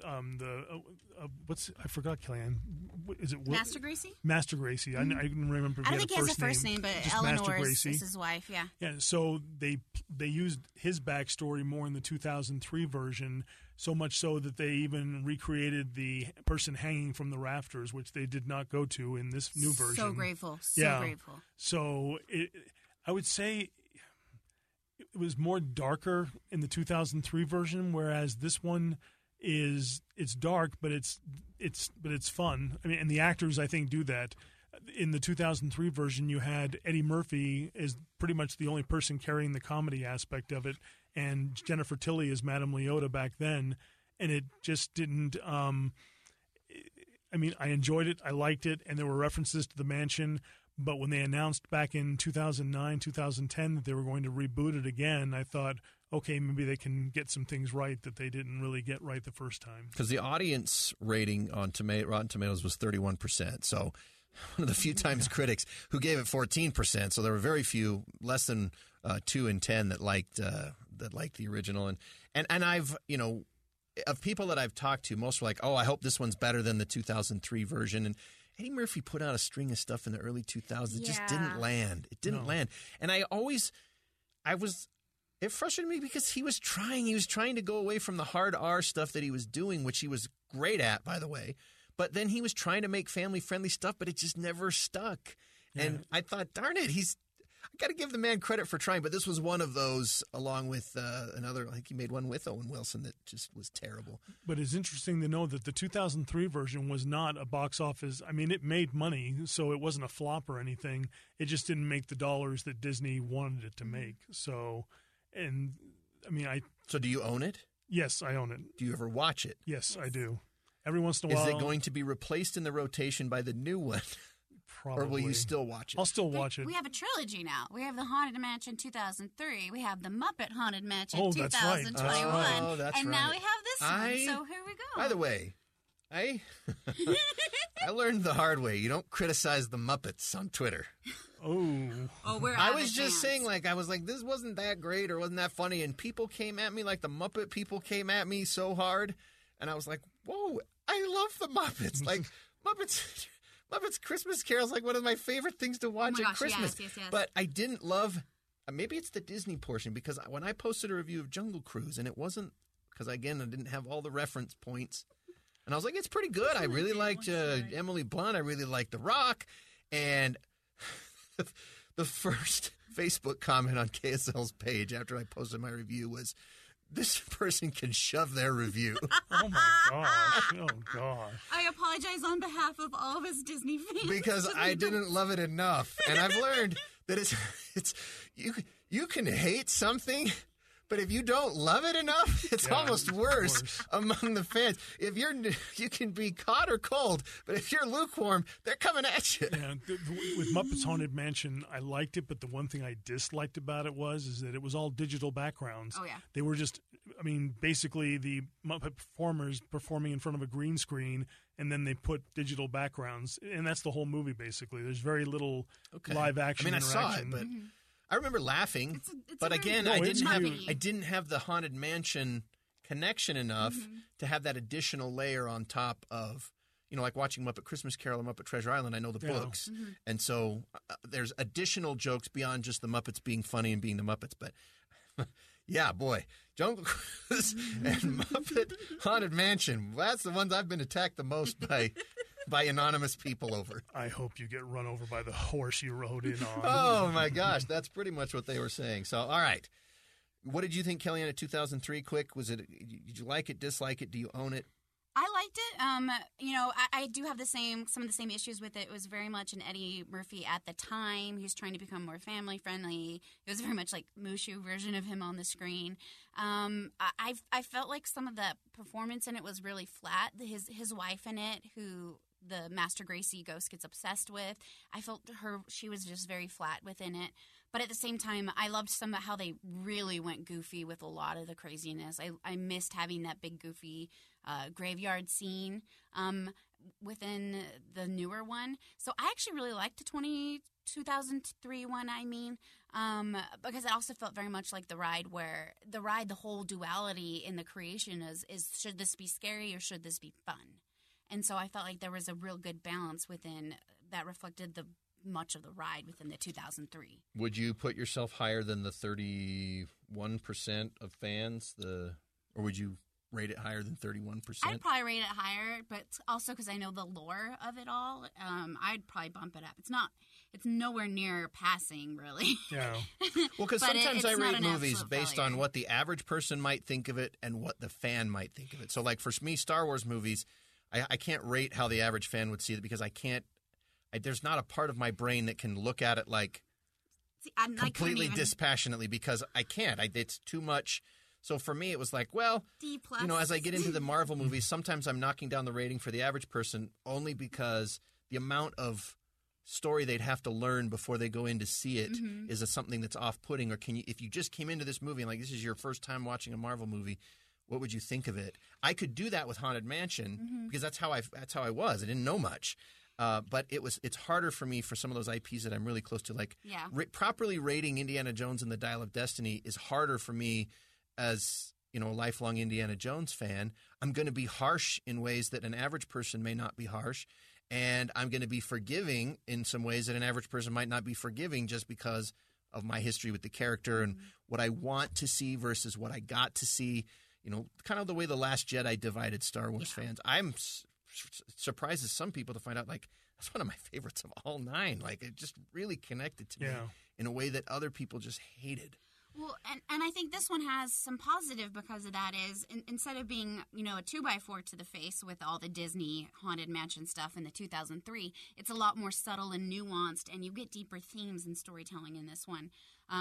I forgot, Kellyanne. Is it Master Gracie? Master Gracie. I didn't remember. I don't think he has a first name, but Eleanor is his wife. Yeah. Yeah. So they used his backstory more in the 2003 version. So much so that they even recreated the person hanging from the rafters, which they did not go to in this new version. So grateful. So grateful. So I would say it was more darker in the 2003 version, whereas this one it's dark, but it's fun. I mean, and the actors, I think, do that. In the 2003 version, you had Eddie Murphy as pretty much the only person carrying the comedy aspect of it, and Jennifer Tilly as Madame Leota back then, and it just didn't. I enjoyed it, I liked it, and there were references to the mansion. But when they announced back in 2009, 2010 that they were going to reboot it again, I thought, okay, maybe they can get some things right that they didn't really get right the first time. Because the audience rating on Rotten Tomatoes was 31%. So one of the few times critics who gave it 14%. So there were very few, less than 2 in 10 that liked the original. And I've, of people that I've talked to, most were like, oh, I hope this one's better than the 2003 version. And Eddie Murphy put out a string of stuff in the early 2000s that just didn't land. It didn't land. And it frustrated me because he was trying to go away from the hard R stuff that he was doing, which he was great at, by the way. But then he was trying to make family-friendly stuff, but it just never stuck. Yeah. And I thought, darn it, I got to give the man credit for trying. But this was one of those, along with another, I think he made one with Owen Wilson that just was terrible. But it's interesting to know that the 2003 version was not a box office. I mean, it made money, so it wasn't a flop or anything. It just didn't make the dollars that Disney wanted it to make. So, So do you own it? Yes, I own it. Do you ever watch it? Yes, I do. Every once in a while. Is it going to be replaced in the rotation by the new one? Probably. Or will you still watch it? I'll still watch it. We have a trilogy now. We have the Haunted Mansion 2003. We have the Muppet Haunted Mansion Oh, that's right. 2021. Oh, that's and right. now we have this one. So here we go. By the way, I learned the hard way. You don't criticize the Muppets on Twitter. Oh, we're I was just saying, I was like, this wasn't that great or wasn't that funny, and people came at me, like the Muppet people came at me so hard, and I was like, whoa, I love the Muppets. Like, Muppets Christmas Carol is like one of my favorite things to watch at Christmas. Yes. But I didn't love, maybe it's the Disney portion, because when I posted a review of Jungle Cruise, and it wasn't, because again, I didn't have all the reference points, and I was like, it's pretty good. I really liked Emily Blunt. I really liked The Rock, and the first Facebook comment on KSL's page after I posted my review was, this person can shove their review. Oh, my gosh. Oh, gosh. I apologize on behalf of all of us Disney fans. Because I didn't love it enough. And I've learned that it's you can hate something, but if you don't love it enough, it's almost worse among the fans. If you can be hot or cold, but if you're lukewarm, they're coming at you. Yeah, with Muppets Haunted Mansion, I liked it, but the one thing I disliked about it is that it was all digital backgrounds. Oh, yeah. They were just, basically the Muppet performers performing in front of a green screen, and then they put digital backgrounds, and that's the whole movie, basically. There's very little live action interaction. I saw it, but I remember laughing, but again, I didn't have the Haunted Mansion connection enough to have that additional layer on top of, like watching Muppet Christmas Carol or Muppet Treasure Island. I know the books, and so there's additional jokes beyond just the Muppets being funny and being the Muppets. But yeah, boy, Jungle Cruise and Muppet Haunted Mansion, that's the ones I've been attacked the most by anonymous people over. I hope you get run over by the horse you rode in on. Oh, my gosh. That's pretty much what they were saying. So, all right. What did you think, Kellyanne, at 2003? Quick, did you like it, dislike it? Do you own it? I liked it. I do have some of the same issues with it. It was very much an Eddie Murphy at the time. He was trying to become more family friendly. It was very much like Mushu version of him on the screen. I felt like some of the performance in it was really flat. His wife in it, who the Master Gracie ghost gets obsessed with, I felt she was just very flat within it. But at the same time, I loved some of how they really went goofy with a lot of the craziness. I missed having that big goofy graveyard scene within the newer one. So I actually really liked the 2003 one, because it also felt very much like the ride, the whole duality in the creation is should this be scary or should this be fun? And so I felt like there was a real good balance within that reflected much of the ride within the 2003. Would you put yourself higher than the 31% of fans? Or would you rate it higher than 31%? I'd probably rate it higher, but also because I know the lore of it all, I'd probably bump it up. It's nowhere near passing, really. Yeah. Well, because sometimes I rate movies based on what the average person might think of it and what the fan might think of it. So, like, for me, Star Wars movies, I can't rate how the average fan would see it because there's not a part of my brain that can look at it completely dispassionately because I can't. It's too much. So for me, it was like, well, D+. As I get into the Marvel movies, sometimes I'm knocking down the rating for the average person only because the amount of story they'd have to learn before they go in to see it is something that's off-putting. Or if you just came into this movie and this is your first time watching a Marvel movie, what would you think of it? I could do that with Haunted Mansion because that's how I was. I didn't know much. But it's harder for me for some of those IPs that I'm really close to. Properly rating Indiana Jones and the Dial of Destiny is harder for me as a lifelong Indiana Jones fan. I'm going to be harsh in ways that an average person may not be harsh, and I'm going to be forgiving in some ways that an average person might not be forgiving just because of my history with the character and what I want to see versus what I got to see. Kind of the way The Last Jedi divided Star Wars fans. I'm surprised as some people to find out that's one of my favorites of all 9. It just really connected to me in a way that other people just hated. Well, and I think this one has some positive because of that is instead of being, a 2x4 to the face with all the Disney Haunted Mansion stuff in the 2003, it's a lot more subtle and nuanced, and you get deeper themes and storytelling in this one.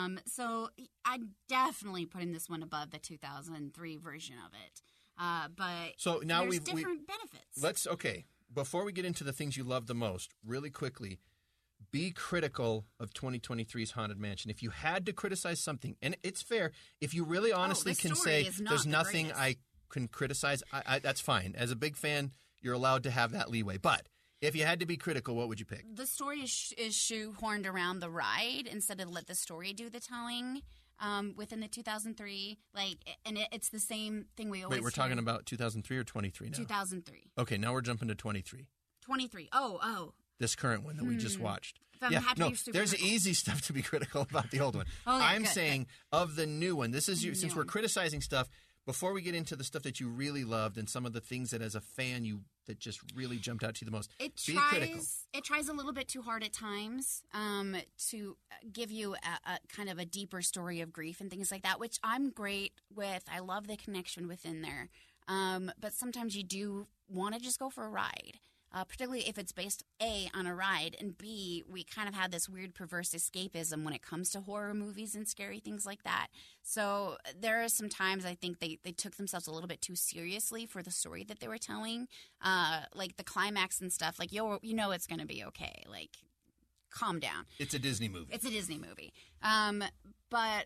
So I'm definitely putting this one above the 2003 version of it. But so now there's different benefits. Before we get into the things you love the most, really quickly, be critical of 2023's Haunted Mansion. If you had to criticize something, and it's fair, if you really honestly can say there's nothing I can criticize, I that's fine. As a big fan, you're allowed to have that leeway. But if you had to be critical, what would you pick? The story is shoehorned around the ride instead of let the story do the telling. Within the 2003, it's the same thing we always. Wait, we're talking about 2003 or 23 now? 2003. Okay, now we're jumping to 23. 23. Oh. This current one that we just watched. There's easy stuff to be critical about the old one. I'm saying of the new one. This is since we're criticizing stuff. Before we get into the stuff that you really loved and some of the things that as a fan that just really jumped out to you the most, be critical. It tries a little bit too hard at times to give you a kind of a deeper story of grief and things like that, which I'm great with. I love the connection within there. But sometimes you do want to just go for a ride. Particularly if it's based, A, on a ride, and B, we kind of had this weird perverse escapism when it comes to horror movies and scary things like that. So there are some times I think they took themselves a little bit too seriously for the story that they were telling. Like the climax and stuff, like, you know it's going to be okay. Like, calm down. It's a Disney movie. But,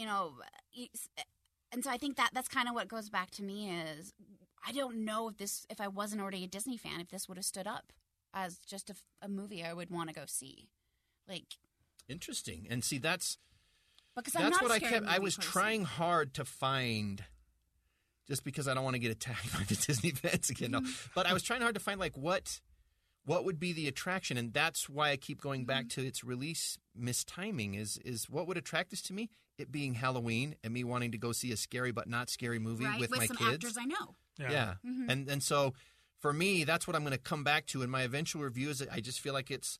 and so I think that's kind of what goes back to me is I don't know if I wasn't already a Disney fan, if this would have stood up as just a movie I would want to go see. Interesting. And see, that's what I was trying hard to find, just because I don't want to get attacked by the Disney fans again. No, but I was trying hard to find what would be the attraction, and that's why I keep going back to its release mistiming. Is what would attract this to me? It being Halloween and me wanting to go see a scary but not scary movie with my some kids. Actors I know. Yeah. Mm-hmm. And so for me, that's what I'm going to come back to in my eventual review. Is I just feel like it's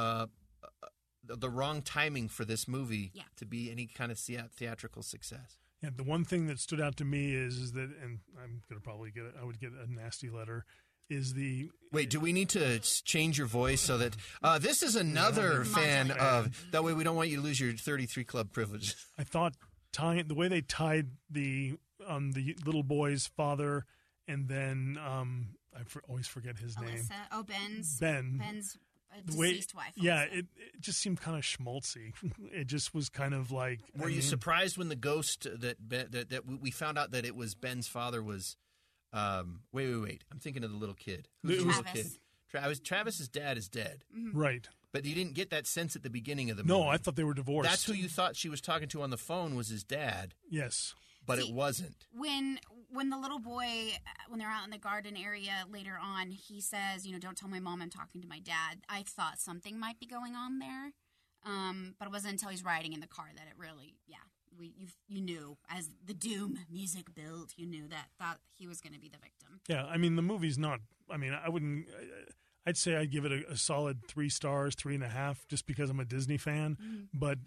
the wrong timing for this movie to be any kind of theatrical success. Yeah, the one thing that stood out to me is that, and I'm going to probably I would get a nasty letter, is the... Wait, do we need to change your voice so that... this is another fan of... That way we don't want you to lose your 33 Club privilege. I thought the way they tied the little boy's father and then... always forget his name. Oh, Ben's deceased wife. Yeah, it just seemed kind of schmaltzy. It just was kind of like... Were you surprised when the ghost that we found out that it was Ben's father was... wait. I'm thinking of the little kid. Who's the little kid? Travis's dad is dead. Mm-hmm. Right. But you didn't get that sense at the beginning of the movie. No, I thought they were divorced. That's who you thought she was talking to on the phone was his dad. Yes. But it wasn't. When the little boy, when they're out in the garden area later on, he says, don't tell my mom I'm talking to my dad. I thought something might be going on there. But it wasn't until he's riding in the car that it really, you knew as the Doom music built, you knew that he was going to be the victim. Yeah, I mean, the movie's not, I'd say I'd give it a solid 3 stars, 3.5, just because I'm a Disney fan. Mm-hmm. But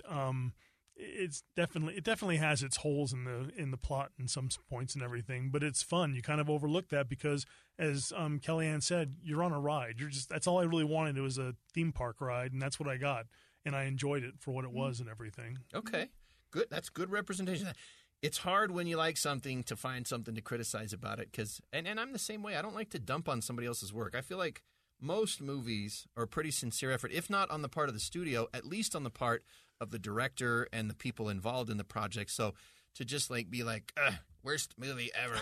it definitely has its holes in the plot in some points and everything. But it's fun. You kind of overlook that because, as Kellyanne said, you're on a ride. That's all I really wanted. It was a theme park ride, and that's what I got. And I enjoyed it for what it was and everything. Okay, good. That's good representation. It's hard when you like something to find something to criticize about it because, and I'm the same way. I don't like to dump on somebody else's work. I feel like most movies are a pretty sincere effort, if not on the part of the studio, at least on the part of the director and the people involved in the project. So to just be like, worst movie ever,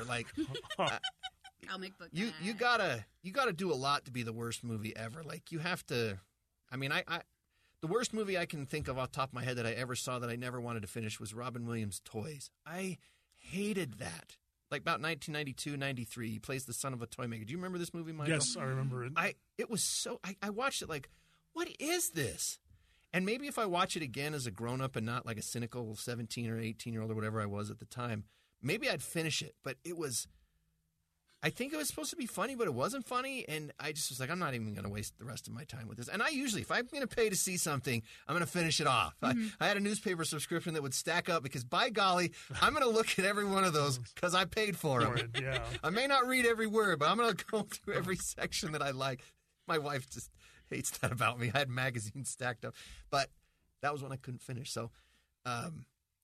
comic book. You gotta do a lot to be the worst movie ever. You have to. I mean, the worst movie I can think of off the top of my head that I ever saw that I never wanted to finish was Robin Williams' Toys. I hated that. About 1992, 93, he plays the son of a toy maker. Do you remember this movie, Michael? Yes, I remember it. I watched it what is this? And maybe if I watch it again as a grown-up and not a cynical 17 or 18-year-old or whatever I was at the time, maybe I'd finish it. But I think it was supposed to be funny, but it wasn't funny. And I just was like, I'm not even going to waste the rest of my time with this. And I usually, if I'm going to pay to see something, I'm going to finish it off. Mm-hmm. I had a newspaper subscription that would stack up because, by golly, I'm going to look at every one of those because I paid for them. Yeah. I may not read every word, but I'm going to go through every section that I like. My wife just hates that about me. I had magazines stacked up. But that was one I couldn't finish. So I'm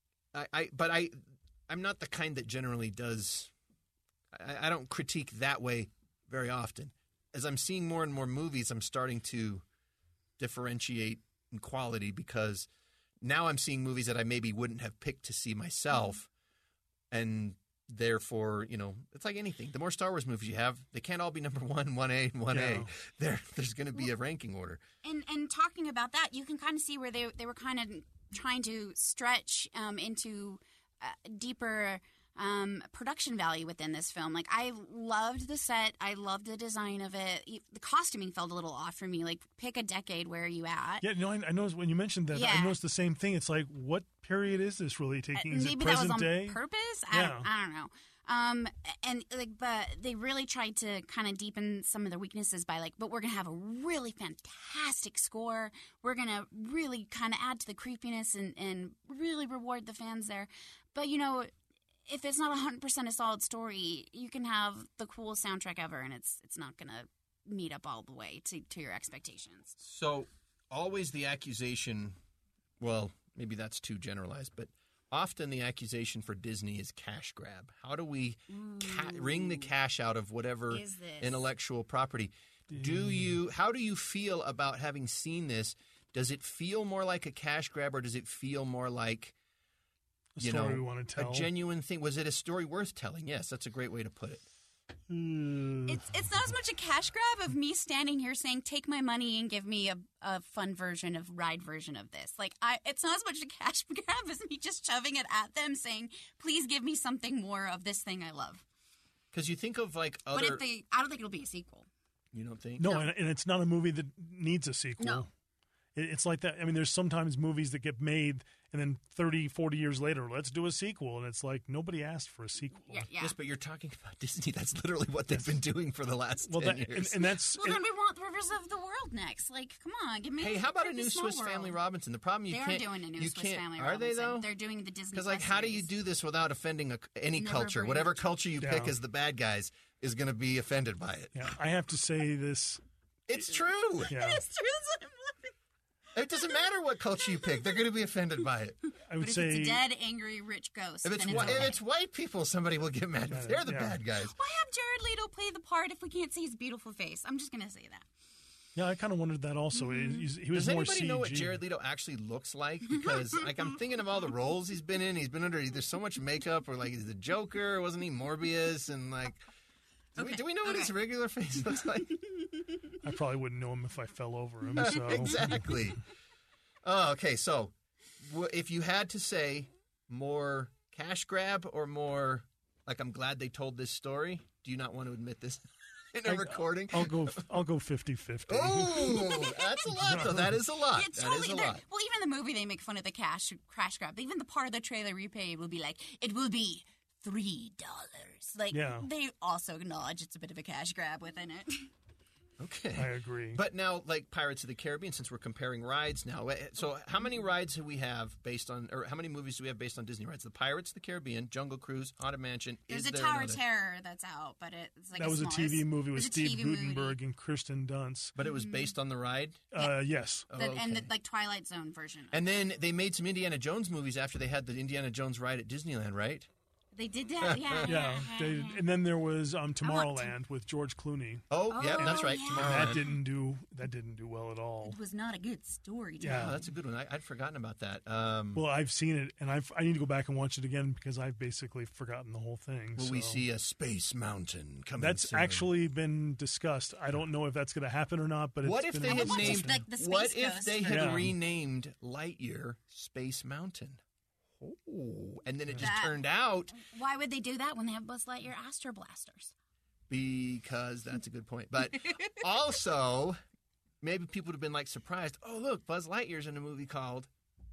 not the kind that generally does... I don't critique that way very often. As I'm seeing more and more movies, I'm starting to differentiate in quality because now I'm seeing movies that I maybe wouldn't have picked to see myself, and therefore, it's like anything. The more Star Wars movies you have, they can't all be number 1, 1A, and 1A. There's going to be a ranking order. And talking about that, you can kind of see where they were kind of trying to stretch into deeper production value within this film. Like, I loved the set. I loved the design of it. The costuming felt a little off for me. Like, pick a decade. Where are you at? Yeah, no, I noticed when you mentioned that. Yeah. I noticed the same thing. It's like, what period is this really taking? Is maybe it present that was on day? purpose. Yeah. I don't know. But they really tried to kind of deepen some of their weaknesses by but we're gonna have a really fantastic score. We're gonna really kind of add to the creepiness and really reward the fans there. But if it's not 100% a solid story, you can have the coolest soundtrack ever, and it's not gonna meet up all the way to your expectations. So always the accusation, well, maybe that's too generalized, but often the accusation for Disney is cash grab. How do we wring the cash out of whatever intellectual property? How do you feel about having seen this? Does it feel more like a cash grab, or does it feel more like a story we want to tell? A genuine thing? Was it a story worth telling? Yes, that's a great way to put it. It's not as much a cash grab of me standing here saying, take my money and give me a fun version of ride version of this. It's not as much a cash grab as me just shoving it at them saying, please give me something more of this thing I love. Because you think of other... But I don't think it'll be a sequel. You don't think? No, and it's not a movie that needs a sequel. No. It's like that. I mean, there's sometimes movies that get made and then 30, 40 years later, let's do a sequel. And it's like, nobody asked for a sequel. Yeah. Yes, but you're talking about Disney. That's literally what they've been doing for the last 10 years. And that's... Well, then we want Rivers of the World next. Come on, give me... Hey, how about a new Swiss Family Robinson? The problem They're doing a new Swiss Family Robinson. Are they, though? They're doing the Disney Because, how do you do this without offending any culture? Whatever culture you pick as the bad guys is going to be offended by it. Yeah, I have to say this... It's true. Yeah. It's true. It doesn't matter what culture you pick; they're going to be offended by it. I would but say if it's a dead, angry, rich ghost, if it's white people, somebody will get mad if they're the bad guys. Why have Jared Leto play the part if we can't see his beautiful face? I'm just going to say that. Yeah, I kind of wondered that also. Mm-hmm. He was Does more anybody CG. know what Jared Leto actually looks like? Because I'm thinking of all the roles he's been in. He's been under either so much makeup, or he's the Joker. Wasn't he Morbius? And do we know what his regular face looks like? I probably wouldn't know him if I fell over him. So. Exactly. Oh, okay. So, if you had to say more cash grab or more I'm glad they told this story, do you not want to admit this in a recording? I'll go 50-50. Oh, that's a lot, though. That is a lot. Yeah, that is a lot. Well, even in the movie, they make fun of the crash grab. Even the part of the trailer we pay will be it will be $3. They also acknowledge it's a bit of a cash grab within it. Okay. I agree. But now, Pirates of the Caribbean, since we're comparing rides now, so how many rides do we have or how many movies do we have based on Disney rides? The Pirates of the Caribbean, Jungle Cruise, Haunted Mansion. There's a Tower of Terror that's out, but it's that was a TV movie with Steve Guttenberg and Kirsten Dunst. But it was based on the ride? Yes. And the Twilight Zone version. And then they made some Indiana Jones movies after they had the Indiana Jones ride at Disneyland, right? They did that, yeah. And then there was Tomorrowland with George Clooney. Oh, yeah, that's right. Yeah. Tomorrowland. That didn't do well at all. It was not a good story. Yeah, that's a good one. I'd forgotten about that. Well, I've seen it, and I need to go back and watch it again because I've basically forgotten the whole thing. Will we see a Space Mountain coming? That's soon? Actually been discussed. I don't know if that's going to happen or not. But what if they had named? What if they had Yeah. renamed Lightyear Space Mountain? Oh, and then it just turned out. Why would they do that when they have Buzz Lightyear Astro Blasters? Because that's a good point. But also, maybe people would have been surprised. Oh, look, Buzz Lightyear's in a movie called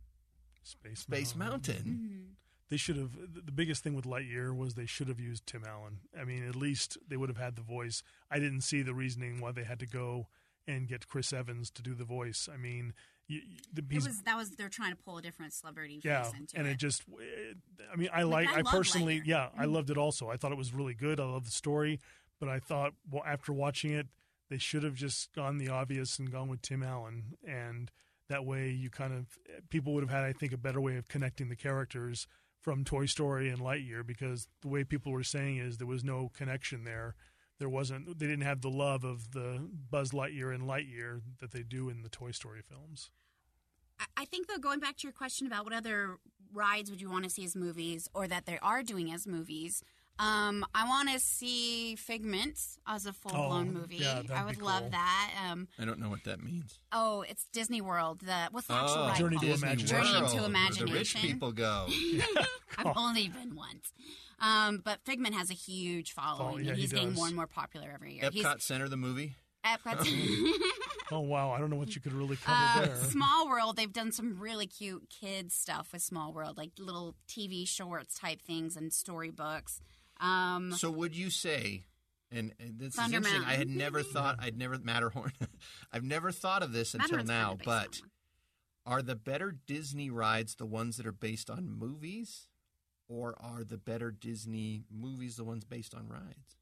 Space Mountain. Mm-hmm. They should have. The biggest thing with Lightyear was they should have used Tim Allen. I mean, at least they would have had the voice. I didn't see the reasoning why they had to go and get Chris Evans to do the voice. I mean, they're trying to pull a different celebrity face into and it. it just. I mean, I personally, Lightyear. I loved it also. I thought it was really good. I loved the story, but I thought, well, after watching it, they should have just gone the obvious and gone with Tim Allen, and that way you people would have had, I think, a better way of connecting the characters from Toy Story and Lightyear, because the way people were saying is there was no connection there. They didn't have the love of the Buzz Lightyear and Lightyear that they do in the Toy Story films. I think, though, going back to your question about what other rides would you want to see as movies or that they are doing as movies, I want to see Figment as a full-blown movie. Yeah, I would love that. I don't know what that means. Oh, it's Disney World. What's the actual ride Journey called? to Imagination. Journey World, to where Imagination. the rich people go. I've only been once. But Figment has a huge following, yeah, and he he's getting does. more and more popular every year. Epcot Center, the movie. Epcot's Oh, wow. I don't know what you could really cover there. Small World, they've done some really cute kids stuff with Small World, like little TV shorts type things and storybooks. So would you say, and this Thunder is interesting, Mountain. I had never thought, Matterhorn, I've never thought of this until Matterhorn's now, kinda based on but are the better Disney rides the ones that are based on movies, or are the better Disney movies the ones based on rides?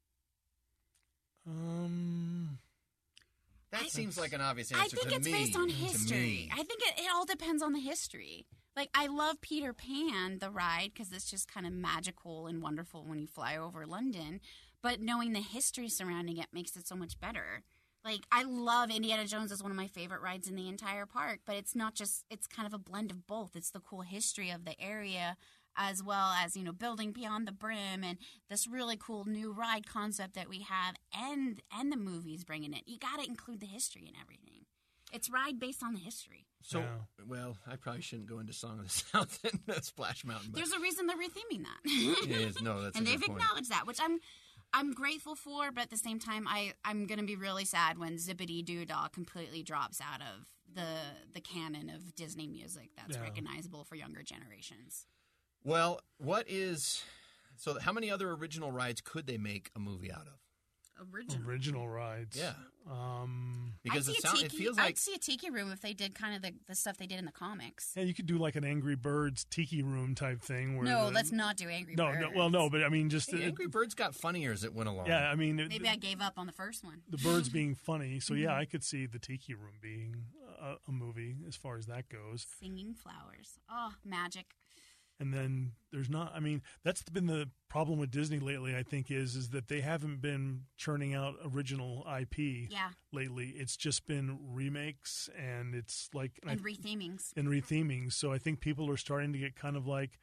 That seems like an obvious answer to me. I think it's based on to history. me. I think it all depends on the history. Like, I love Peter Pan, the ride, because it's just kind of magical and wonderful when you fly over London. But knowing the history surrounding it makes it so much better. Like, I love Indiana Jones as one of my favorite rides in the entire park, but it's not just, it's kind of a blend of both. It's the cool history of the area as well as, building beyond the brim and this really cool new ride concept that we have and the movies bringing it. You got to include the history and everything. It's ride based on the history. So, well, I probably shouldn't go into Song of the South and Splash Mountain. But there's a reason they're retheming that. No, that's and a they've good point. acknowledged that, which I'm grateful for, but at the same time, I'm going to be really sad when Zippity Doo Dah completely drops out of the canon of Disney music that's recognizable for younger generations. Well, so how many other original rides could they make a movie out of? Original rides. Yeah. Because it feels like... I'd see a tiki room if they did kind of the stuff they did in the comics. Yeah, you could do like an Angry Birds tiki room type thing. Where No, let's not do Angry Birds. No, but I mean just... Hey, Angry Birds got funnier as it went along. Yeah, I mean... Maybe I gave up on the first one. The birds being funny. So yeah, I could see the tiki room being a movie as far as that goes. Singing flowers. Oh, magic. And then there's not, I mean, that's been the problem with Disney lately, I think, is that they haven't been churning out original IP lately. It's just been remakes and it's like... And rethemings. And rethemings. So I think people are starting to get kind of like,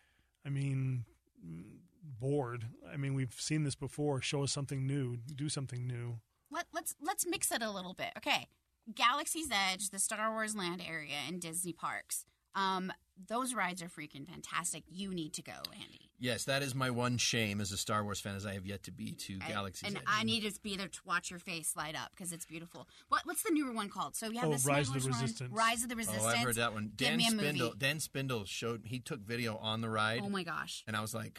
bored. I mean, we've seen this before. Show us something new. Do something new. Let's mix it a little bit. Okay. Galaxy's Edge, the Star Wars Land area in Disney parks. Those rides are freaking fantastic. You need to go, Andy. Yes, that is my one shame as a Star Wars fan, as I have yet to be to Galaxy's Edge. And I need to be there to watch your face light up because it's beautiful. What's the newer one called? So you have the Rise of the Smugglers Resistance. Run, Rise of the Resistance. Oh, I've heard that one. Give me a movie. Dan Spindle he took video on the ride. Oh my gosh! And I was like,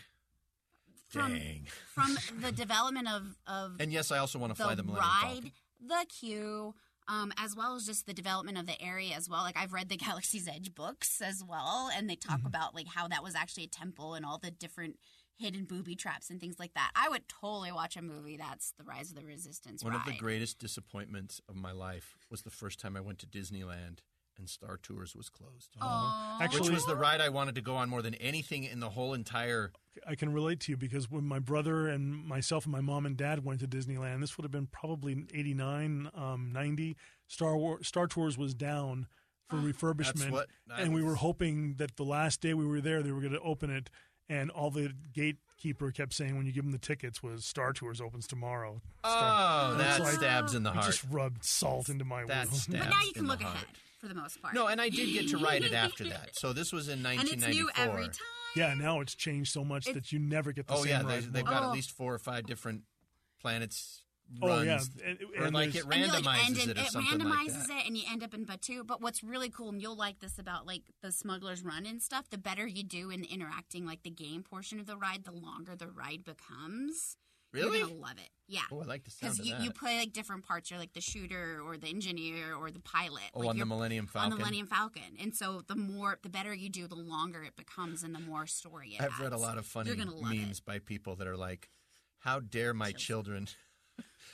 dang. From the development of and yes, I also want to fly the Millennium Falcon. The queue. As well as just the development of the area as well. Like, I've read the Galaxy's Edge books as well, and they talk about, like, how that was actually a temple and all the different hidden booby traps and things like that. I would totally watch a movie that's the Rise of the Resistance One ride. of the greatest disappointments of my life was the first time I went to Disneyland and Star Tours was closed. Actually, which was the ride I wanted to go on more than anything in the whole entire... I can relate to you because when my brother and myself and my mom and dad went to Disneyland, this would have been probably 89, 90. Star Tours was down for refurbishment, and we were hoping that the last day we were there, they were going to open it, and all the gatekeeper kept saying when you give them the tickets was Star Tours opens tomorrow. That stabs in the heart. It just rubbed salt into my wound. But now you can look ahead for the most part. No, and I did get to ride it after that. So this was in 1994. And it's new every time. Yeah, now it's changed so much that you never get the same ride. They've got at least 4 or 5 different planets runs. Oh, yeah. And like it randomizes it or something like that. It randomizes it, and you end up in Batuu. But what's really cool, and you'll like this about like the Smuggler's Run and stuff, the better you do in interacting, like the game portion of the ride, the longer the ride becomes. Really? You're going to love it. Yeah. Oh, I like the sound of that. Because you play like different parts. You're like the shooter or the engineer or the pilot. Oh, like on the Millennium Falcon. On the Millennium Falcon. And so the better you do, the longer it becomes and the more story it I've read a lot of funny memes by people that are like, how dare my children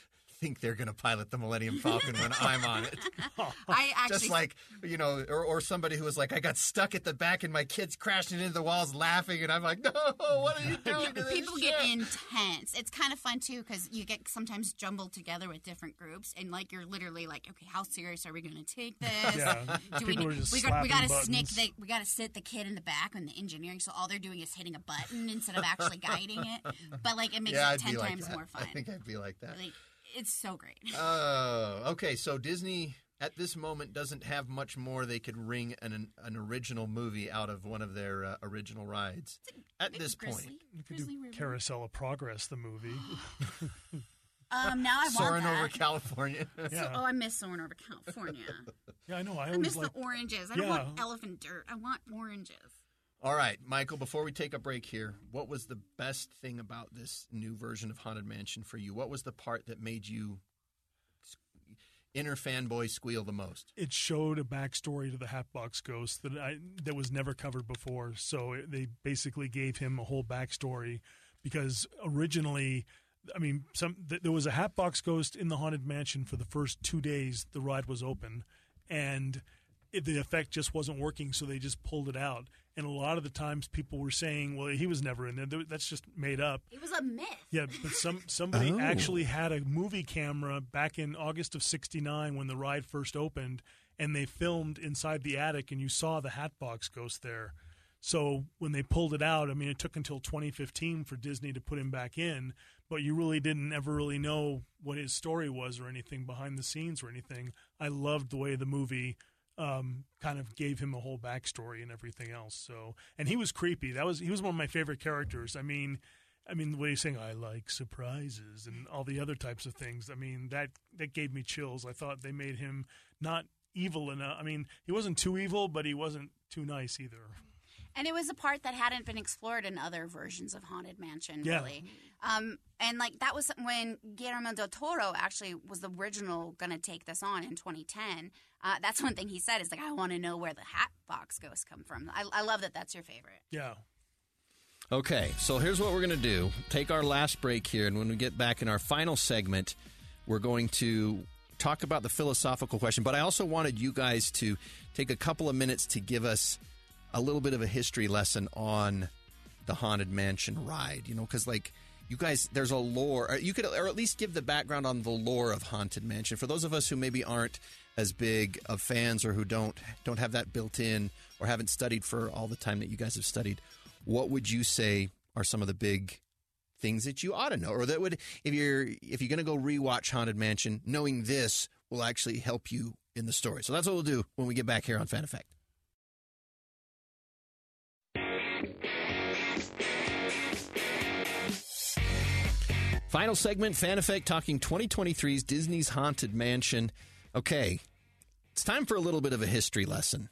think they're going to pilot the Millennium Falcon when I'm on it. I actually Just like, or somebody who was like, I got stuck at the back and my kid's crashing into the walls laughing, and I'm like, no, what are you doing to this People ship? get intense. It's kind of fun, too, because you get sometimes jumbled together with different groups, and, like, you're literally like, okay, how serious are we going to take this? Yeah. People are just we slapping got to buttons. we got to sit the kid in the back in the engineering, so all they're doing is hitting a button instead of actually guiding it. But, like, it makes it I'd 10 be like times that. more fun. I think I'd be like that. Like, it's so great. Okay, so Disney at this moment doesn't have much more they could wring an original movie out of one of their original rides at this point. You could do Carousel of Progress, the movie. Now I want Soaring that. over California. Yeah. I miss Soaring over California. Yeah, I know. I I always miss like the oranges. I don't want elephant dirt. I want oranges. All right, Michael, before we take a break here, what was the best thing about this new version of Haunted Mansion for you? What was the part that made you inner fanboy squeal the most? It showed a backstory to the Hatbox Ghost that was never covered before. So they basically gave him a whole backstory because originally, I mean, there was a Hatbox Ghost in the Haunted Mansion for the first 2 days the ride was open, and the effect just wasn't working, so they just pulled it out. And a lot of the times people were saying, well, he was never in there. That's just made up. It was a myth. Yeah, but somebody actually had a movie camera back in August of '69 when the ride first opened, and they filmed inside the attic, and you saw the Hatbox Ghost there. So when they pulled it out, I mean, it took until 2015 for Disney to put him back in, but you really didn't ever really know what his story was or anything behind the scenes or anything. I loved the way the movie kind of gave him a whole backstory and everything else. So, and he was creepy. He was one of my favorite characters. I mean, the way he's saying "I like surprises" and all the other types of things. I mean, that gave me chills. I thought they made him not evil enough. I mean, he wasn't too evil, but he wasn't too nice either. And it was a part that hadn't been explored in other versions of Haunted Mansion, really. And, like, that was when Guillermo del Toro actually was the original going to take this on in 2010. That's one thing he said is, like, I want to know where the Hatbox Ghosts come from. I love that that's your favorite. Yeah. Okay, so here's what we're going to do. Take our last break here, and when we get back in our final segment, we're going to talk about the philosophical question. But I also wanted you guys to take a couple of minutes to give us a little bit of a history lesson on the Haunted Mansion ride, because, like, you guys, there's a lore. You could, or at least give the background on the lore of Haunted Mansion. For those of us who maybe aren't as big of fans or who don't have that built in or haven't studied for all the time that you guys have studied, what would you say are some of the big things that you ought to know, or that would, if you're going to go rewatch Haunted Mansion, knowing this will actually help you in the story. So that's what we'll do when we get back here on Fan Effect. Final segment, Fan Effect, talking 2023's Disney's Haunted Mansion. Okay, it's time for a little bit of a history lesson.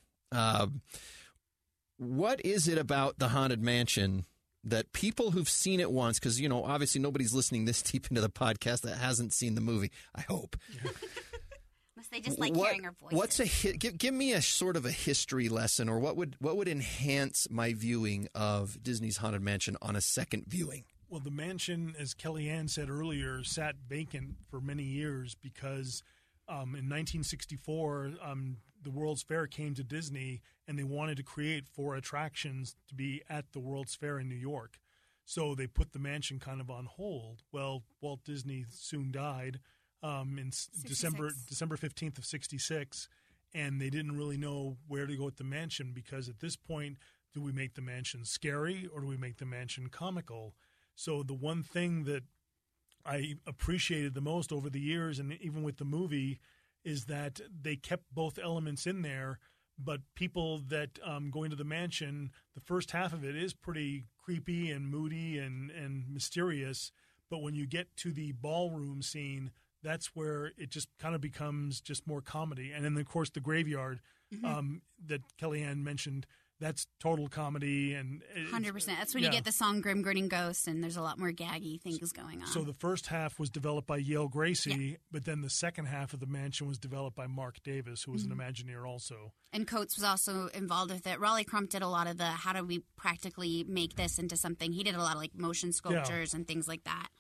What is it about the Haunted Mansion that people who've seen it once, because, obviously nobody's listening this deep into the podcast that hasn't seen the movie, I hope. Unless they just like hearing our voices. Give me a sort of a history lesson, or what would enhance my viewing of Disney's Haunted Mansion on a second viewing? Well, the mansion, as Kellyanne said earlier, sat vacant for many years because in 1964, the World's Fair came to Disney, and they wanted to create 4 attractions to be at the World's Fair in New York. So they put the mansion kind of on hold. Well, Walt Disney soon died in December 15th of 66, and they didn't really know where to go with the mansion because at this point, do we make the mansion scary or do we make the mansion comical? So the one thing that I appreciated the most over the years, and even with the movie, is that they kept both elements in there, but people that go into the mansion, the first half of it is pretty creepy and moody and mysterious, but when you get to the ballroom scene, that's where it just kind of becomes just more comedy. And then, of course, the graveyard that Kellyanne mentioned, that's total comedy. And 100%. That's when you get the song Grim Grinning Ghosts, and there's a lot more gaggy things going on. So the first half was developed by Yale Gracie, but then the second half of the mansion was developed by Mark Davis, who was an Imagineer also. And Coates was also involved with it. Raleigh Crump did a lot of the how do we practically make this into something. He did a lot of like motion sculptures and things like that.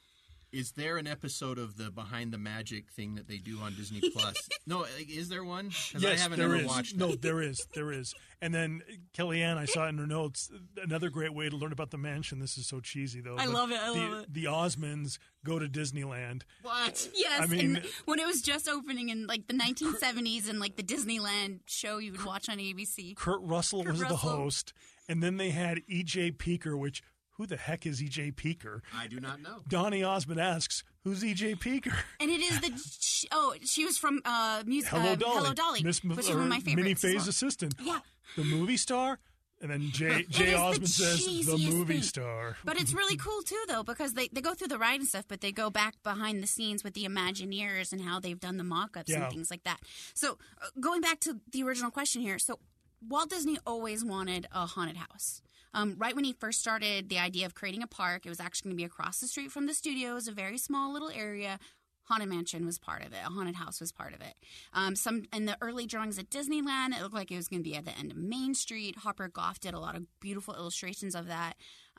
Is there an episode of the Behind the Magic thing that they do on Disney Plus? No, is there one? 'Cause Yes, I haven't there ever is. watched No, it. there is. And then Kellyanne, I saw it in her notes. Another great way to learn about the mansion. This is so cheesy, though. I love it. The Osmonds go to Disneyland. What? Yes, I mean, and when it was just opening in like the 1970s and like the Disneyland show you would watch on ABC. Kurt Russell was the Russell. host, and then they had E.J. Peeker, which who the heck is E.J. Peeker? I do not know. Donny Osmond asks, "Who's E.J. Peeker?" And it is she was from Hello Dolly, Hello Dolly, Miss which is one of my favorites. Minnie as well. Faye's assistant. Yeah. The movie star. And then Jay It is Osmond the says, "The cheesiest movie thing. star." But it's really cool, too, though, because they go through the ride and stuff, but they go back behind the scenes with the Imagineers and how they've done the mock-ups Yeah. and things like that. So going back to the original question here, so Walt Disney always wanted a haunted house. Right when he first started the idea of creating a park, it was actually going to be across the street from the studios, a very small little area. Haunted Mansion was part of it. A haunted house was part of it. Some in the early drawings at Disneyland, it looked like it was going to be at the end of Main Street. Hopper Goff did a lot of beautiful illustrations of that.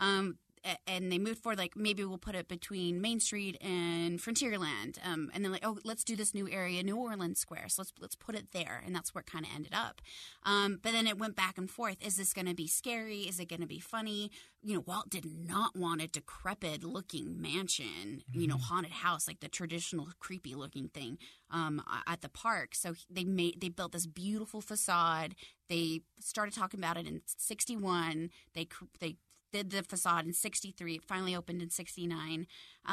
And they moved forward, like, maybe we'll put it between Main Street and Frontierland. And then, like, oh, let's do this new area, New Orleans Square. So let's put it there. And that's where it kind of ended up. But then it went back and forth. Is this going to be scary? Is it going to be funny? You know, Walt did not want a decrepit-looking mansion, you know, haunted house, like the traditional creepy-looking thing at the park. So they built this beautiful facade. They started talking about it in 1961. They did the facade in 1963. It finally opened in 1969.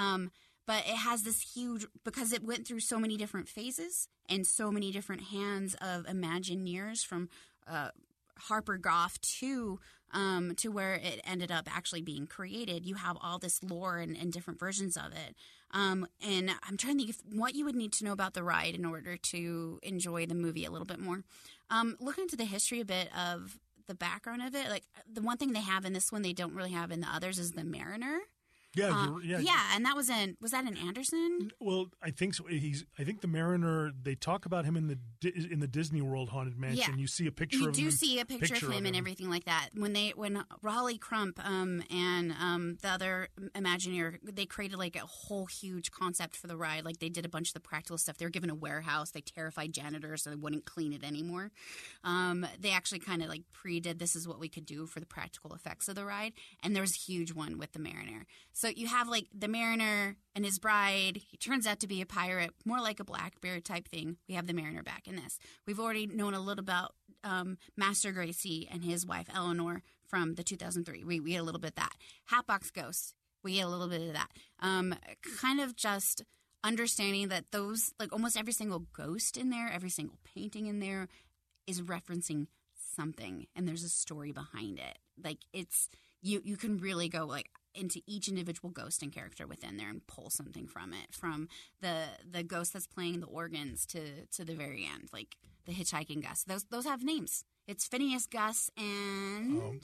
But it has this huge, because it went through so many different phases and so many different hands of Imagineers from Harper Goff to where it ended up actually being created. You have all this lore and different versions of it. And I'm trying to think of what you would need to know about the ride in order to enjoy the movie a little bit more. Looking into the history a bit of the background of it, like the one thing they have in this one they don't really have in the others is the Mariner. Yeah, and that was that in Anderson? Well, I think so. I think the Mariner. They talk about him in the Disney World Haunted Mansion. Yeah. You see a picture You of him. do see a picture of him and everything like that. When Raleigh Crump and the other Imagineer, they created like a whole huge concept for the ride. Like they did a bunch of the practical stuff. They were given a warehouse. They terrified janitors so they wouldn't clean it anymore. They actually kind of like pre-did this is what we could do for the practical effects of the ride. And there was a huge one with the Mariner. So you have like the Mariner and his bride. He turns out to be a pirate, more like a Blackbeard type thing. We have the Mariner back in this. We've already known a little about Master Gracie and his wife Eleanor from the 2003. We get a little bit of that. Hatbox Ghost. We get a little bit of that. Kind of just understanding that those, like almost every single ghost in there, every single painting in there is referencing something, and there's a story behind it. Like it's you can really go like into each individual ghost and character within there and pull something from it, from the ghost that's playing the organs to the very end, like the hitchhiking Gus. Those have names. It's Phineas, Gus, and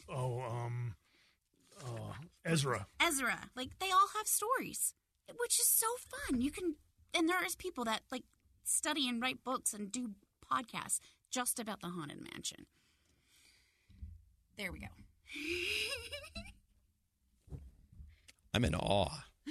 Ezra. Ezra. Like they all have stories, which is so fun. And there is people that like study and write books and do podcasts just about the Haunted Mansion. There we go. I'm in awe.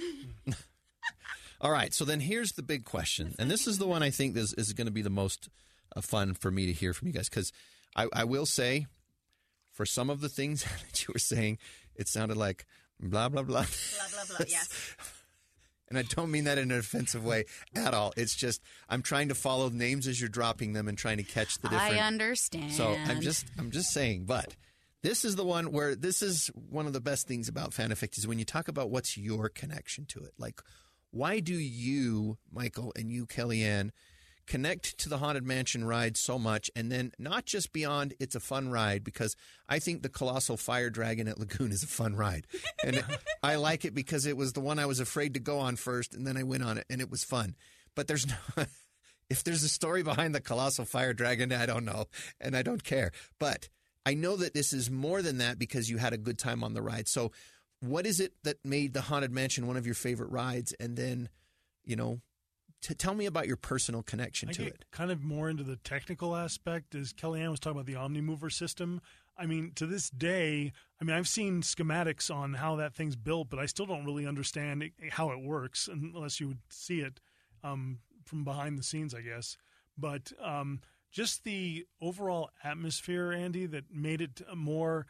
All right, so then here's the big question, and this is the one I think is going to be the most fun for me to hear from you guys, because I will say, for some of the things that you were saying, it sounded like blah, blah, blah. Blah, blah, blah, yes. And I don't mean that in an offensive way at all. It's just I'm trying to follow names as you're dropping them and trying to catch the different. I understand. So I'm just saying, but this is the one where this is one of the best things about Fan Effect is when you talk about what's your connection to it. Like, why do you, Michael, and you, Kellyanne, connect to the Haunted Mansion ride so much, and then not just beyond it's a fun ride, because I think the Colossal Fire Dragon at Lagoon is a fun ride. And I like it because it was the one I was afraid to go on first, and then I went on it, and it was fun. But there's no if there's a story behind the Colossal Fire Dragon, I don't know, and I don't care. But I know that this is more than that because you had a good time on the ride. So what is it that made the Haunted Mansion one of your favorite rides? And then, you know, tell me about your personal connection to it. Kind of more into the technical aspect, as Kellyanne was talking about the Omnimover system. I mean, to this day, mean, I've seen schematics on how that thing's built, but I still don't really understand how it works unless you would see it from behind the scenes, I guess. But just the overall atmosphere, Andy, that made it more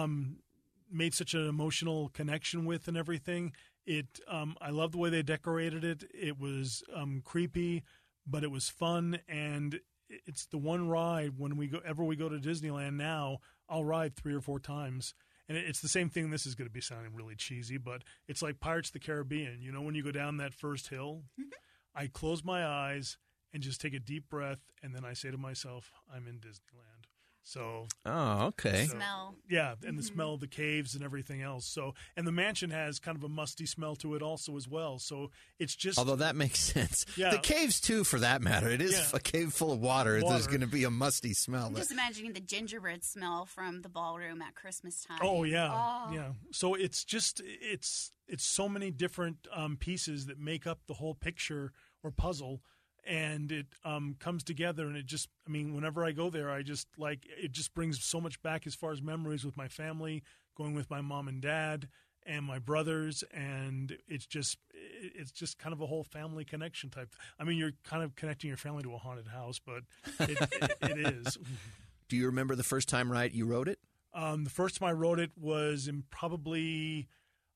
made such an emotional connection with and everything. I love the way they decorated it. It was creepy, but it was fun, and it's the one ride when we go to Disneyland now, I'll ride 3 or 4 times. And it's the same thing. This is going to be sounding really cheesy, but it's like Pirates of the Caribbean. You know, when you go down that first hill, I close my eyes and just take a deep breath, and then I say to myself, I'm in Disneyland. So, okay. Smell. Yeah, and the smell of the caves and everything else. So, and the mansion has kind of a musty smell to it also as well. So it's just... Although that makes sense. Yeah. The caves, too, for that matter. It is a cave full of water. There's going to be a musty smell. I'm just imagining the gingerbread smell from the ballroom at Christmas time. Oh, yeah. Yeah. So it's just, it's so many different pieces that make up the whole picture or puzzle. And it comes together, and it just, I mean, whenever I go there, I just like, it just brings so much back as far as memories with my family, going with my mom and dad and my brothers, and it's just kind of a whole family connection type. I mean, you're kind of connecting your family to a haunted house, but it is. Do you remember the first time you rode it? The first time I rode it was in probably...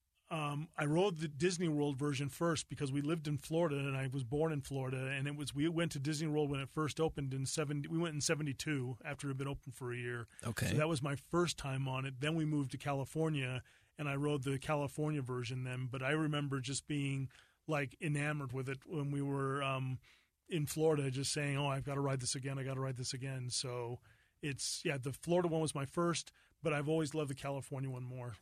I rode the Disney World version first because we lived in Florida and I was born in Florida, and we went to Disney World when it first opened we went in 72 after it had been open for a year. Okay. So that was my first time on it. Then we moved to California and I rode the California version then, but I remember just being like enamored with it when we were in Florida, just saying, "Oh, I've got to ride this again. I got to ride this again." So the Florida one was my first, but I've always loved the California one more.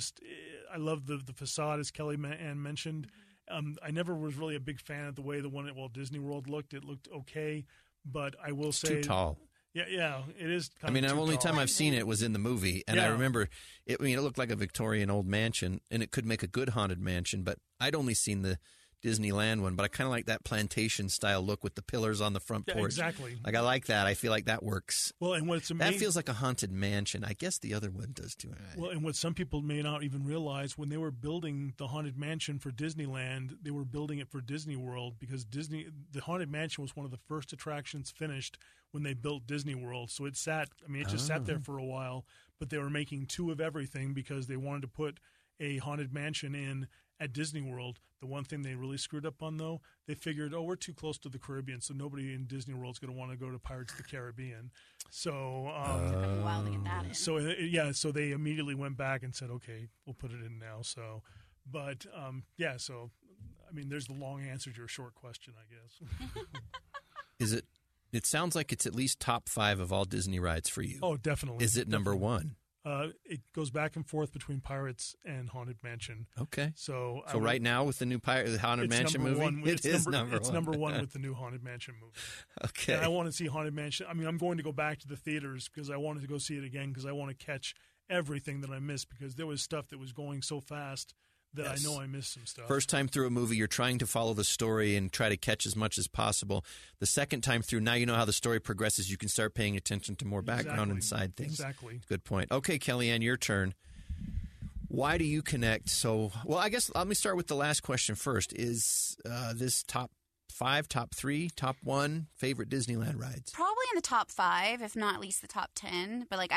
I love the facade, as Kelly Ann mentioned. I never was really a big fan of the way the one at Walt Disney World looked. It looked okay, but I will say... too tall. Yeah, it is I mean, the only time I've seen it was in the movie, and I remember, it looked like a Victorian old mansion, and it could make a good haunted mansion, but I'd only seen the Disneyland one, but I kind of like that plantation-style look with the pillars on the front porch. Exactly. Like, I like that. I feel like that works. Well, and what's amazing... That feels like a haunted mansion. I guess the other one does, too. Well, and what some people may not even realize, when they were building the Haunted Mansion for Disneyland, they were building it for Disney World because the Haunted Mansion was one of the first attractions finished when they built Disney World. So it just sat there for a while, but they were making 2 of everything because they wanted to put a Haunted Mansion in at Disney World. The one thing they really screwed up on, though, they figured, we're too close to the Caribbean, so nobody in Disney World is going to want to go to Pirates of the Caribbean. So, it took a while to get that in. So they immediately went back and said, okay, we'll put it in now. So, but so I mean, there's the long answer to your short question, I guess. Is it? It sounds like it's at least top 5 of all Disney rides for you. Oh, definitely. Is it number 1? It goes back and forth between Pirates and Haunted Mansion. Okay. So right now with the new the Haunted Mansion movie, it's number 1. It's number 1 with the new Haunted Mansion movie. Okay. And I want to see Haunted Mansion. I mean, I'm going to go back to the theaters because I wanted to go see it again because I want to catch everything that I missed because there was stuff that was going so fast that I know I missed some stuff. First time through a movie, you're trying to follow the story and try to catch as much as possible. The second time through, now you know how the story progresses. You can start paying attention to more background and side things. Exactly. Good point. Okay, Kellyanne, your turn. Why do you connect so... Well, I guess let me start with the last question first. Is this top 5, top 3, top 1 favorite Disneyland rides? Probably in the top 5, if not at least the top 10. But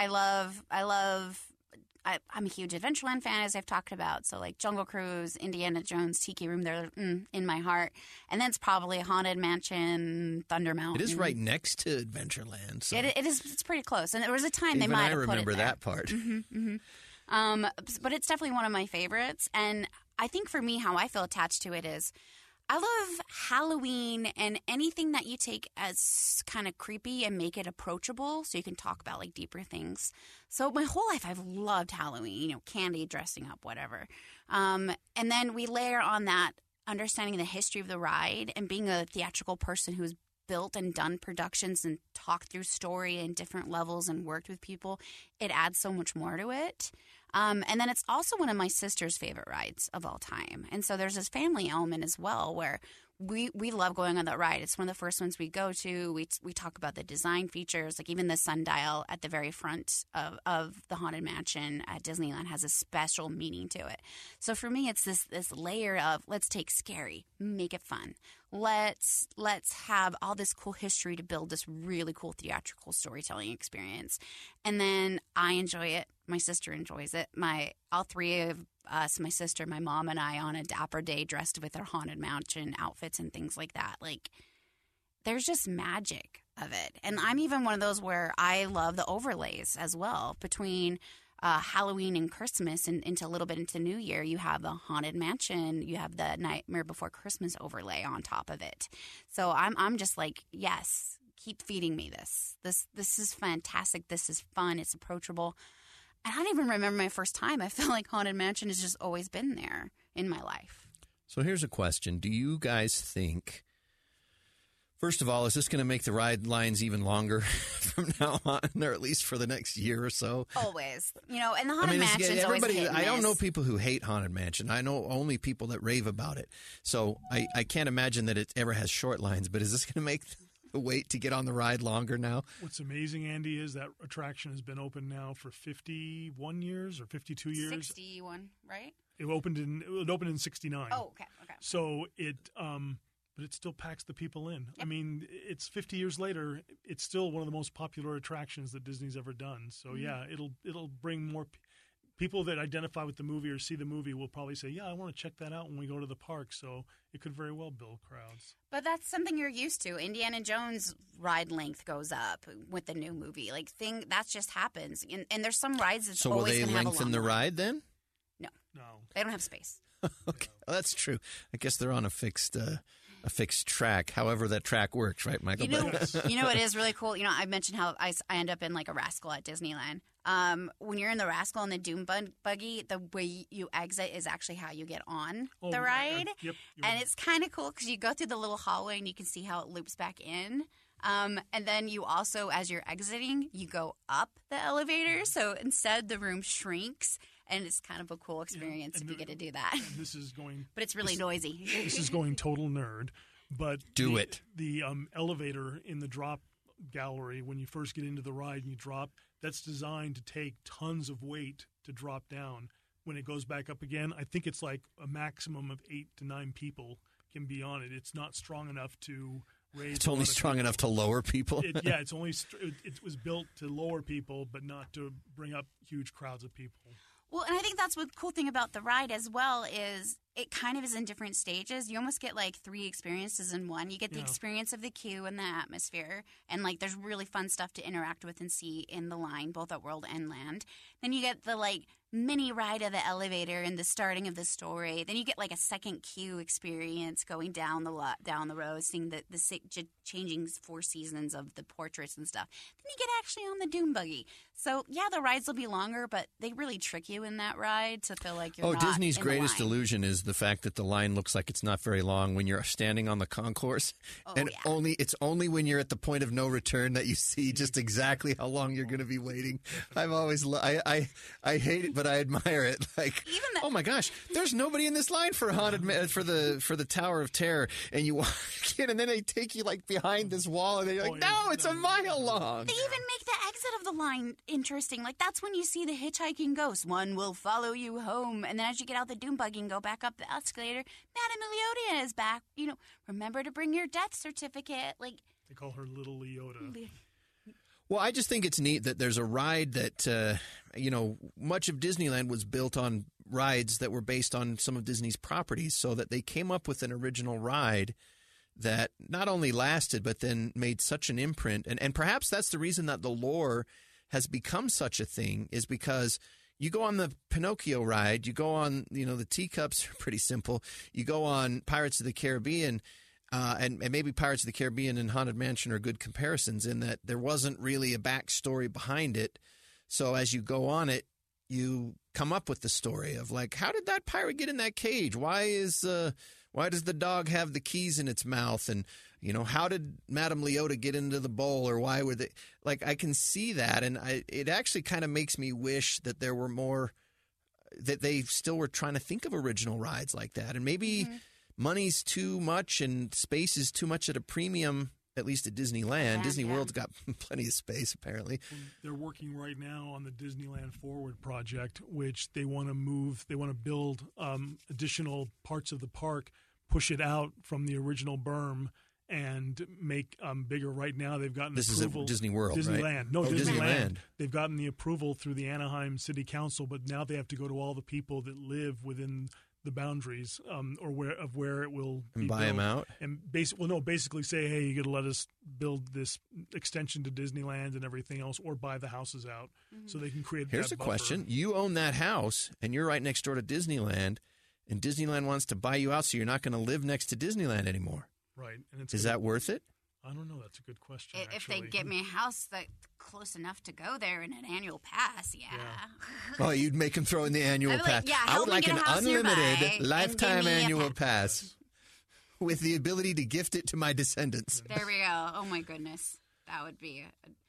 I'm a huge Adventureland fan, as I've talked about. So, like, Jungle Cruise, Indiana Jones, Tiki Room, they're in my heart. And then it's probably Haunted Mansion, Thunder Mountain. It is right next to Adventureland. So. It is. It's pretty close. And there was a time they might have put it there. I remember that part. Mm-hmm, mm-hmm. But it's definitely one of my favorites. And I think for me, how I feel attached to it is I love Halloween and anything that you take as kind of creepy and make it approachable so you can talk about like deeper things. So my whole life I've loved Halloween, candy, dressing up, whatever. And then we layer on that understanding the history of the ride and being a theatrical person who's built and done productions and talked through story and different levels and worked with people. It adds so much more to it. And then it's also one of my sister's favorite rides of all time. And so there's this family element as well where we love going on that ride. It's one of the first ones we go to. We talk about the design features, like even the sundial at the very front of the Haunted Mansion at Disneyland has a special meaning to it. So for me, it's this layer of let's take scary, make it fun. Let's have all this cool history to build this really cool theatrical storytelling experience. And then I enjoy it. My sister enjoys it. All three of us, my sister, my mom, and I, on a dapper day dressed with our Haunted Mansion outfits and things like that. Like, there's just magic of it. And I'm even one of those where I love the overlays as well. Between Halloween and Christmas and into a little bit into New Year, you have the Haunted Mansion, you have the Nightmare Before Christmas overlay on top of it. So I'm just like, yes, keep feeding me this. This is fantastic. This is fun. It's approachable. I don't even remember my first time. I feel like Haunted Mansion has just always been there in my life. So here's a question. Do you guys think, first of all, is this going to make the ride lines even longer from now on, or at least for the next year or so? Always. And the Haunted Mansion's always hit and miss. I don't know people who hate Haunted Mansion. I know only people that rave about it. So I can't imagine that it ever has short lines, but is this going to make the wait to get on the ride longer now? What's amazing, Andy, is that attraction has been open now for 51 years or 52 years. 61, right? It opened in 69. Oh, okay. So but it still packs the people in. Yep. I mean, it's 50 years later. It's still one of the most popular attractions that Disney's ever done. So yeah, it'll bring more people that identify with the movie or see the movie will probably say, yeah, I want to check that out when we go to the park. So it could very well build crowds. But that's something you're used to. Indiana Jones ride length goes up with the new movie. That just happens. And there's some rides that's so always going to have a long will they lengthen the ride then? No. They don't have space. Okay, well, that's true. I guess they're on a fixed track, however that track works, right, Michael? You know what is really cool? I mentioned how I end up in like a Rascal at Disneyland. When you're in the Rascal and the Doom Buggy, the way you exit is actually how you get on the ride. Yep, and it's kind of cool because you go through the little hallway and you can see how it loops back in. And then you also, as you're exiting, you go up the elevator. So instead, the room shrinks. And it's kind of a cool experience if you get to do that. This is going, but it's really noisy. This is going total nerd. But the elevator in the drop gallery, when you first get into the ride and you drop, that's designed to take tons of weight to drop down. When it goes back up again, I think it's like a maximum of 8 to 9 people can be on it. It's not strong enough to raise. It's only strong enough to lower people. It's only it was built to lower people, but not to bring up huge crowds of people. Well, and I think that's what cool thing about the ride as well is it kind of is in different stages. You almost get like 3 experiences in one. You get the experience of the queue and the atmosphere, and like there's really fun stuff to interact with and see in the line, both at World and Land. Then you get the like mini ride of the elevator and the starting of the story. Then you get like a second queue experience going down the road, seeing the changing 4 seasons of the portraits and stuff. Then you get actually on the Doom Buggy. So yeah, the rides will be longer, but they really trick you in that ride to feel like you're not Disney's in greatest the line. illusion is the fact that the line looks like it's not very long when you're standing on the concourse, it's only when you're at the point of no return that you see just exactly how long you're going to be waiting. I've always I hate it, but I admire it. Like, oh my gosh, there's nobody in this line for for the Tower of Terror, and you walk in, and then they take you like behind this wall, and they're like, no, it's a mile long. They even make the exit of the line interesting. Like that's when you see the hitchhiking ghost. One will follow you home, and then as you get out the Doom Buggy and go back up the escalator, Madame Leota is back. Remember to bring your death certificate. Like they call her Little Leota. Well, I just think it's neat that there's a ride that, much of Disneyland was built on rides that were based on some of Disney's properties, so that they came up with an original ride that not only lasted, but then made such an imprint. And perhaps that's the reason that the lore has become such a thing, is because you go on the Pinocchio ride, you go on, the teacups are pretty simple. You go on Pirates of the Caribbean, and maybe Pirates of the Caribbean and Haunted Mansion are good comparisons in that there wasn't really a backstory behind it. So as you go on it, you come up with the story of like, how did that pirate get in that cage? Why does the dog have the keys in its mouth? And, how did Madame Leota get into the bowl, or why were they like, I can see that. And it actually kind of makes me wish that there were more, that they still were trying to think of original rides like that. And maybe money's too much and space is too much at a premium, at least at Disneyland. Disney World's got plenty of space, apparently. They're working right now on the Disneyland Forward project, which they want to build additional parts of the park, push it out from the original berm, and make bigger. Right now, they've gotten approval. This is at Disney World, Disneyland. right? No, Disneyland. Disneyland. They've gotten the approval through the Anaheim City Council, but now they have to go to all the people that live within the boundaries where it will be buy built. them out, and basically say, hey, you got to let us build this extension to Disneyland and everything else, or buy the houses out so they can create. Here's that a buffer. question: you own that house, and you're right next door to Disneyland, and Disneyland wants to buy you out, so you're not going to live next to Disneyland anymore. Right? And is that worth it? I don't know. That's a good question. If they get me a house that's close enough to go there and an annual pass, yeah. Oh, you'd make them throw in the annual I'd be pass. like, yeah, I help would me like get an a house nearby unlimited and lifetime give me a annual pass with the ability to gift it to my descendants. There we go. Oh my goodness, that would be.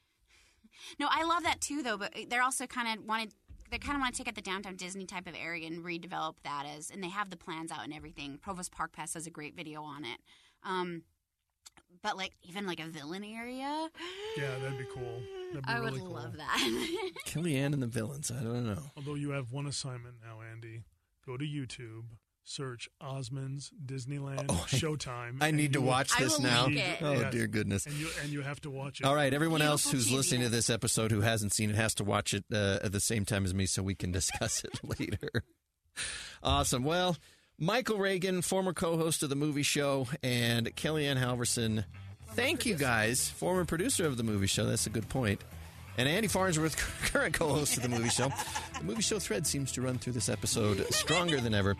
No, I love that too, though. But they're also kind of want to take out the downtown Disney type of area and redevelop that and they have the plans out and everything. Provost Park Pass has a great video on it. But even a villain area. Yeah, that'd be cool. That'd be I really would cool. love that. Kellyanne and the villains. I don't know. Although you have one assignment now, Andy. Go to YouTube, search Osmond's Disneyland Showtime. I need to watch this now. Oh, Yes. dear goodness. And you have to watch it. All right, everyone else who's listening to this episode who hasn't seen it has to watch it at the same time as me so we can discuss it later. Awesome. Well, Michael Reagan, former co-host of the movie show, and Kellyanne Halverson, thank you guys, former producer of the movie show. That's a good point. And Andy Farnsworth, current co-host of the movie show. The movie show thread seems to run through this episode stronger than ever.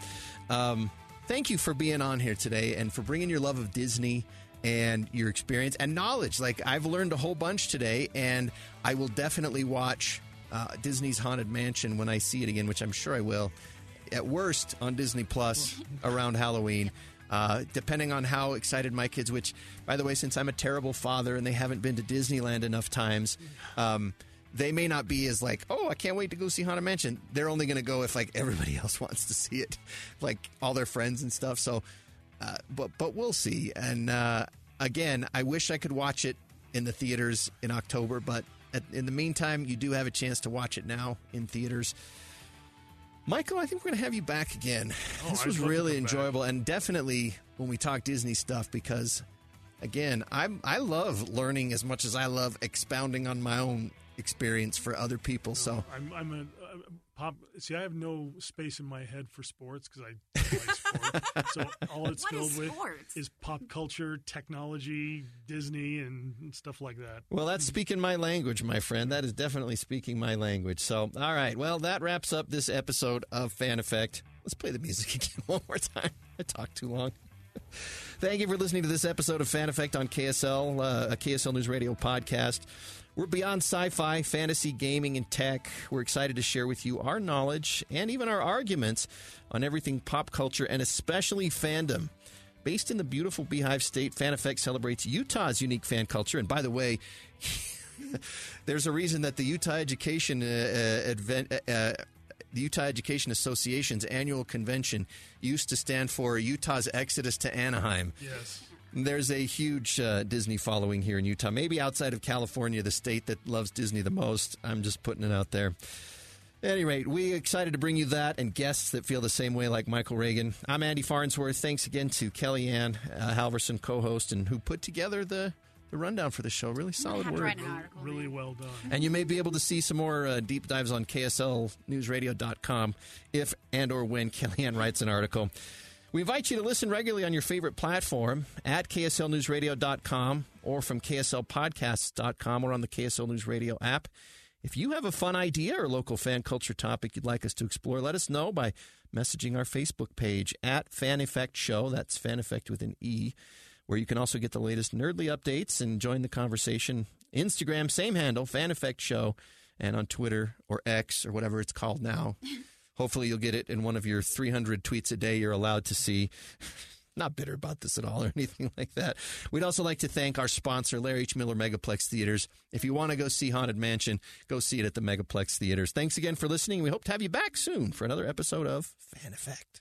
Thank you for being on here today and for bringing your love of Disney and your experience and knowledge. I've learned a whole bunch today, and I will definitely watch Disney's Haunted Mansion when I see it again, which I'm sure I will. At worst, on Disney Plus around Halloween, depending on how excited my kids, which, by the way, since I'm a terrible father and they haven't been to Disneyland enough times, they may not be as I can't wait to go see Haunted Mansion. They're only going to go if everybody else wants to see it, all their friends and stuff. So, but we'll see. And again, I wish I could watch it in the theaters in October, but in the meantime, you do have a chance to watch it now in theaters. Michael, I think we're going to have you back again. This was really enjoyable, and definitely when we talk Disney stuff, because, again, I love learning as much as I love expounding on my own experience for other people. So I'm a pop. See, I have no space in my head for sports because I like sports. So all it's filled with is pop culture, technology, Disney, and stuff like that. Well, that's speaking my language, my friend. That is definitely speaking my language. So, all right. Well, that wraps up this episode of Fan Effect. Let's play the music again one more time. I talked too long. Thank you for listening to this episode of Fan Effect on KSL, a KSL News Radio podcast. We're beyond sci-fi, fantasy, gaming, and tech. We're excited to share with you our knowledge and even our arguments on everything pop culture and especially fandom. Based in the beautiful Beehive State, Fan Effect celebrates Utah's unique fan culture. And by the way, there's a reason that the Utah Education Association's annual convention used to stand for Utah's Exodus to Anaheim. Yes. There's a huge Disney following here in Utah, maybe outside of California, the state that loves Disney the most. I'm just putting it out there. At any rate, we're excited to bring you that and guests that feel the same way like Michael Reagan. I'm Andy Farnsworth. Thanks again to Kellyanne Halverson, co-host, and who put together the rundown for the show. Really solid work. Really well done. And you may be able to see some more deep dives on KSLNewsRadio.com if and or when Kellyanne writes an article. We invite you to listen regularly on your favorite platform at KSLNewsRadio.com or from KSLPodcasts.com or on the KSL News Radio app. If you have a fun idea or local fan culture topic you'd like us to explore, let us know by messaging our Facebook page at Fan Effect Show. That's Fan Effect with an E, where you can also get the latest nerdly updates and join the conversation. Instagram, same handle, Fan Effect Show, and on Twitter or X or whatever it's called now. Hopefully you'll get it in one of your 300 tweets a day you're allowed to see. Not bitter about this at all or anything like that. We'd also like to thank our sponsor, Larry H. Miller Megaplex Theaters. If you want to go see Haunted Mansion, go see it at the Megaplex Theaters. Thanks again for listening. We hope to have you back soon for another episode of Fan Effect.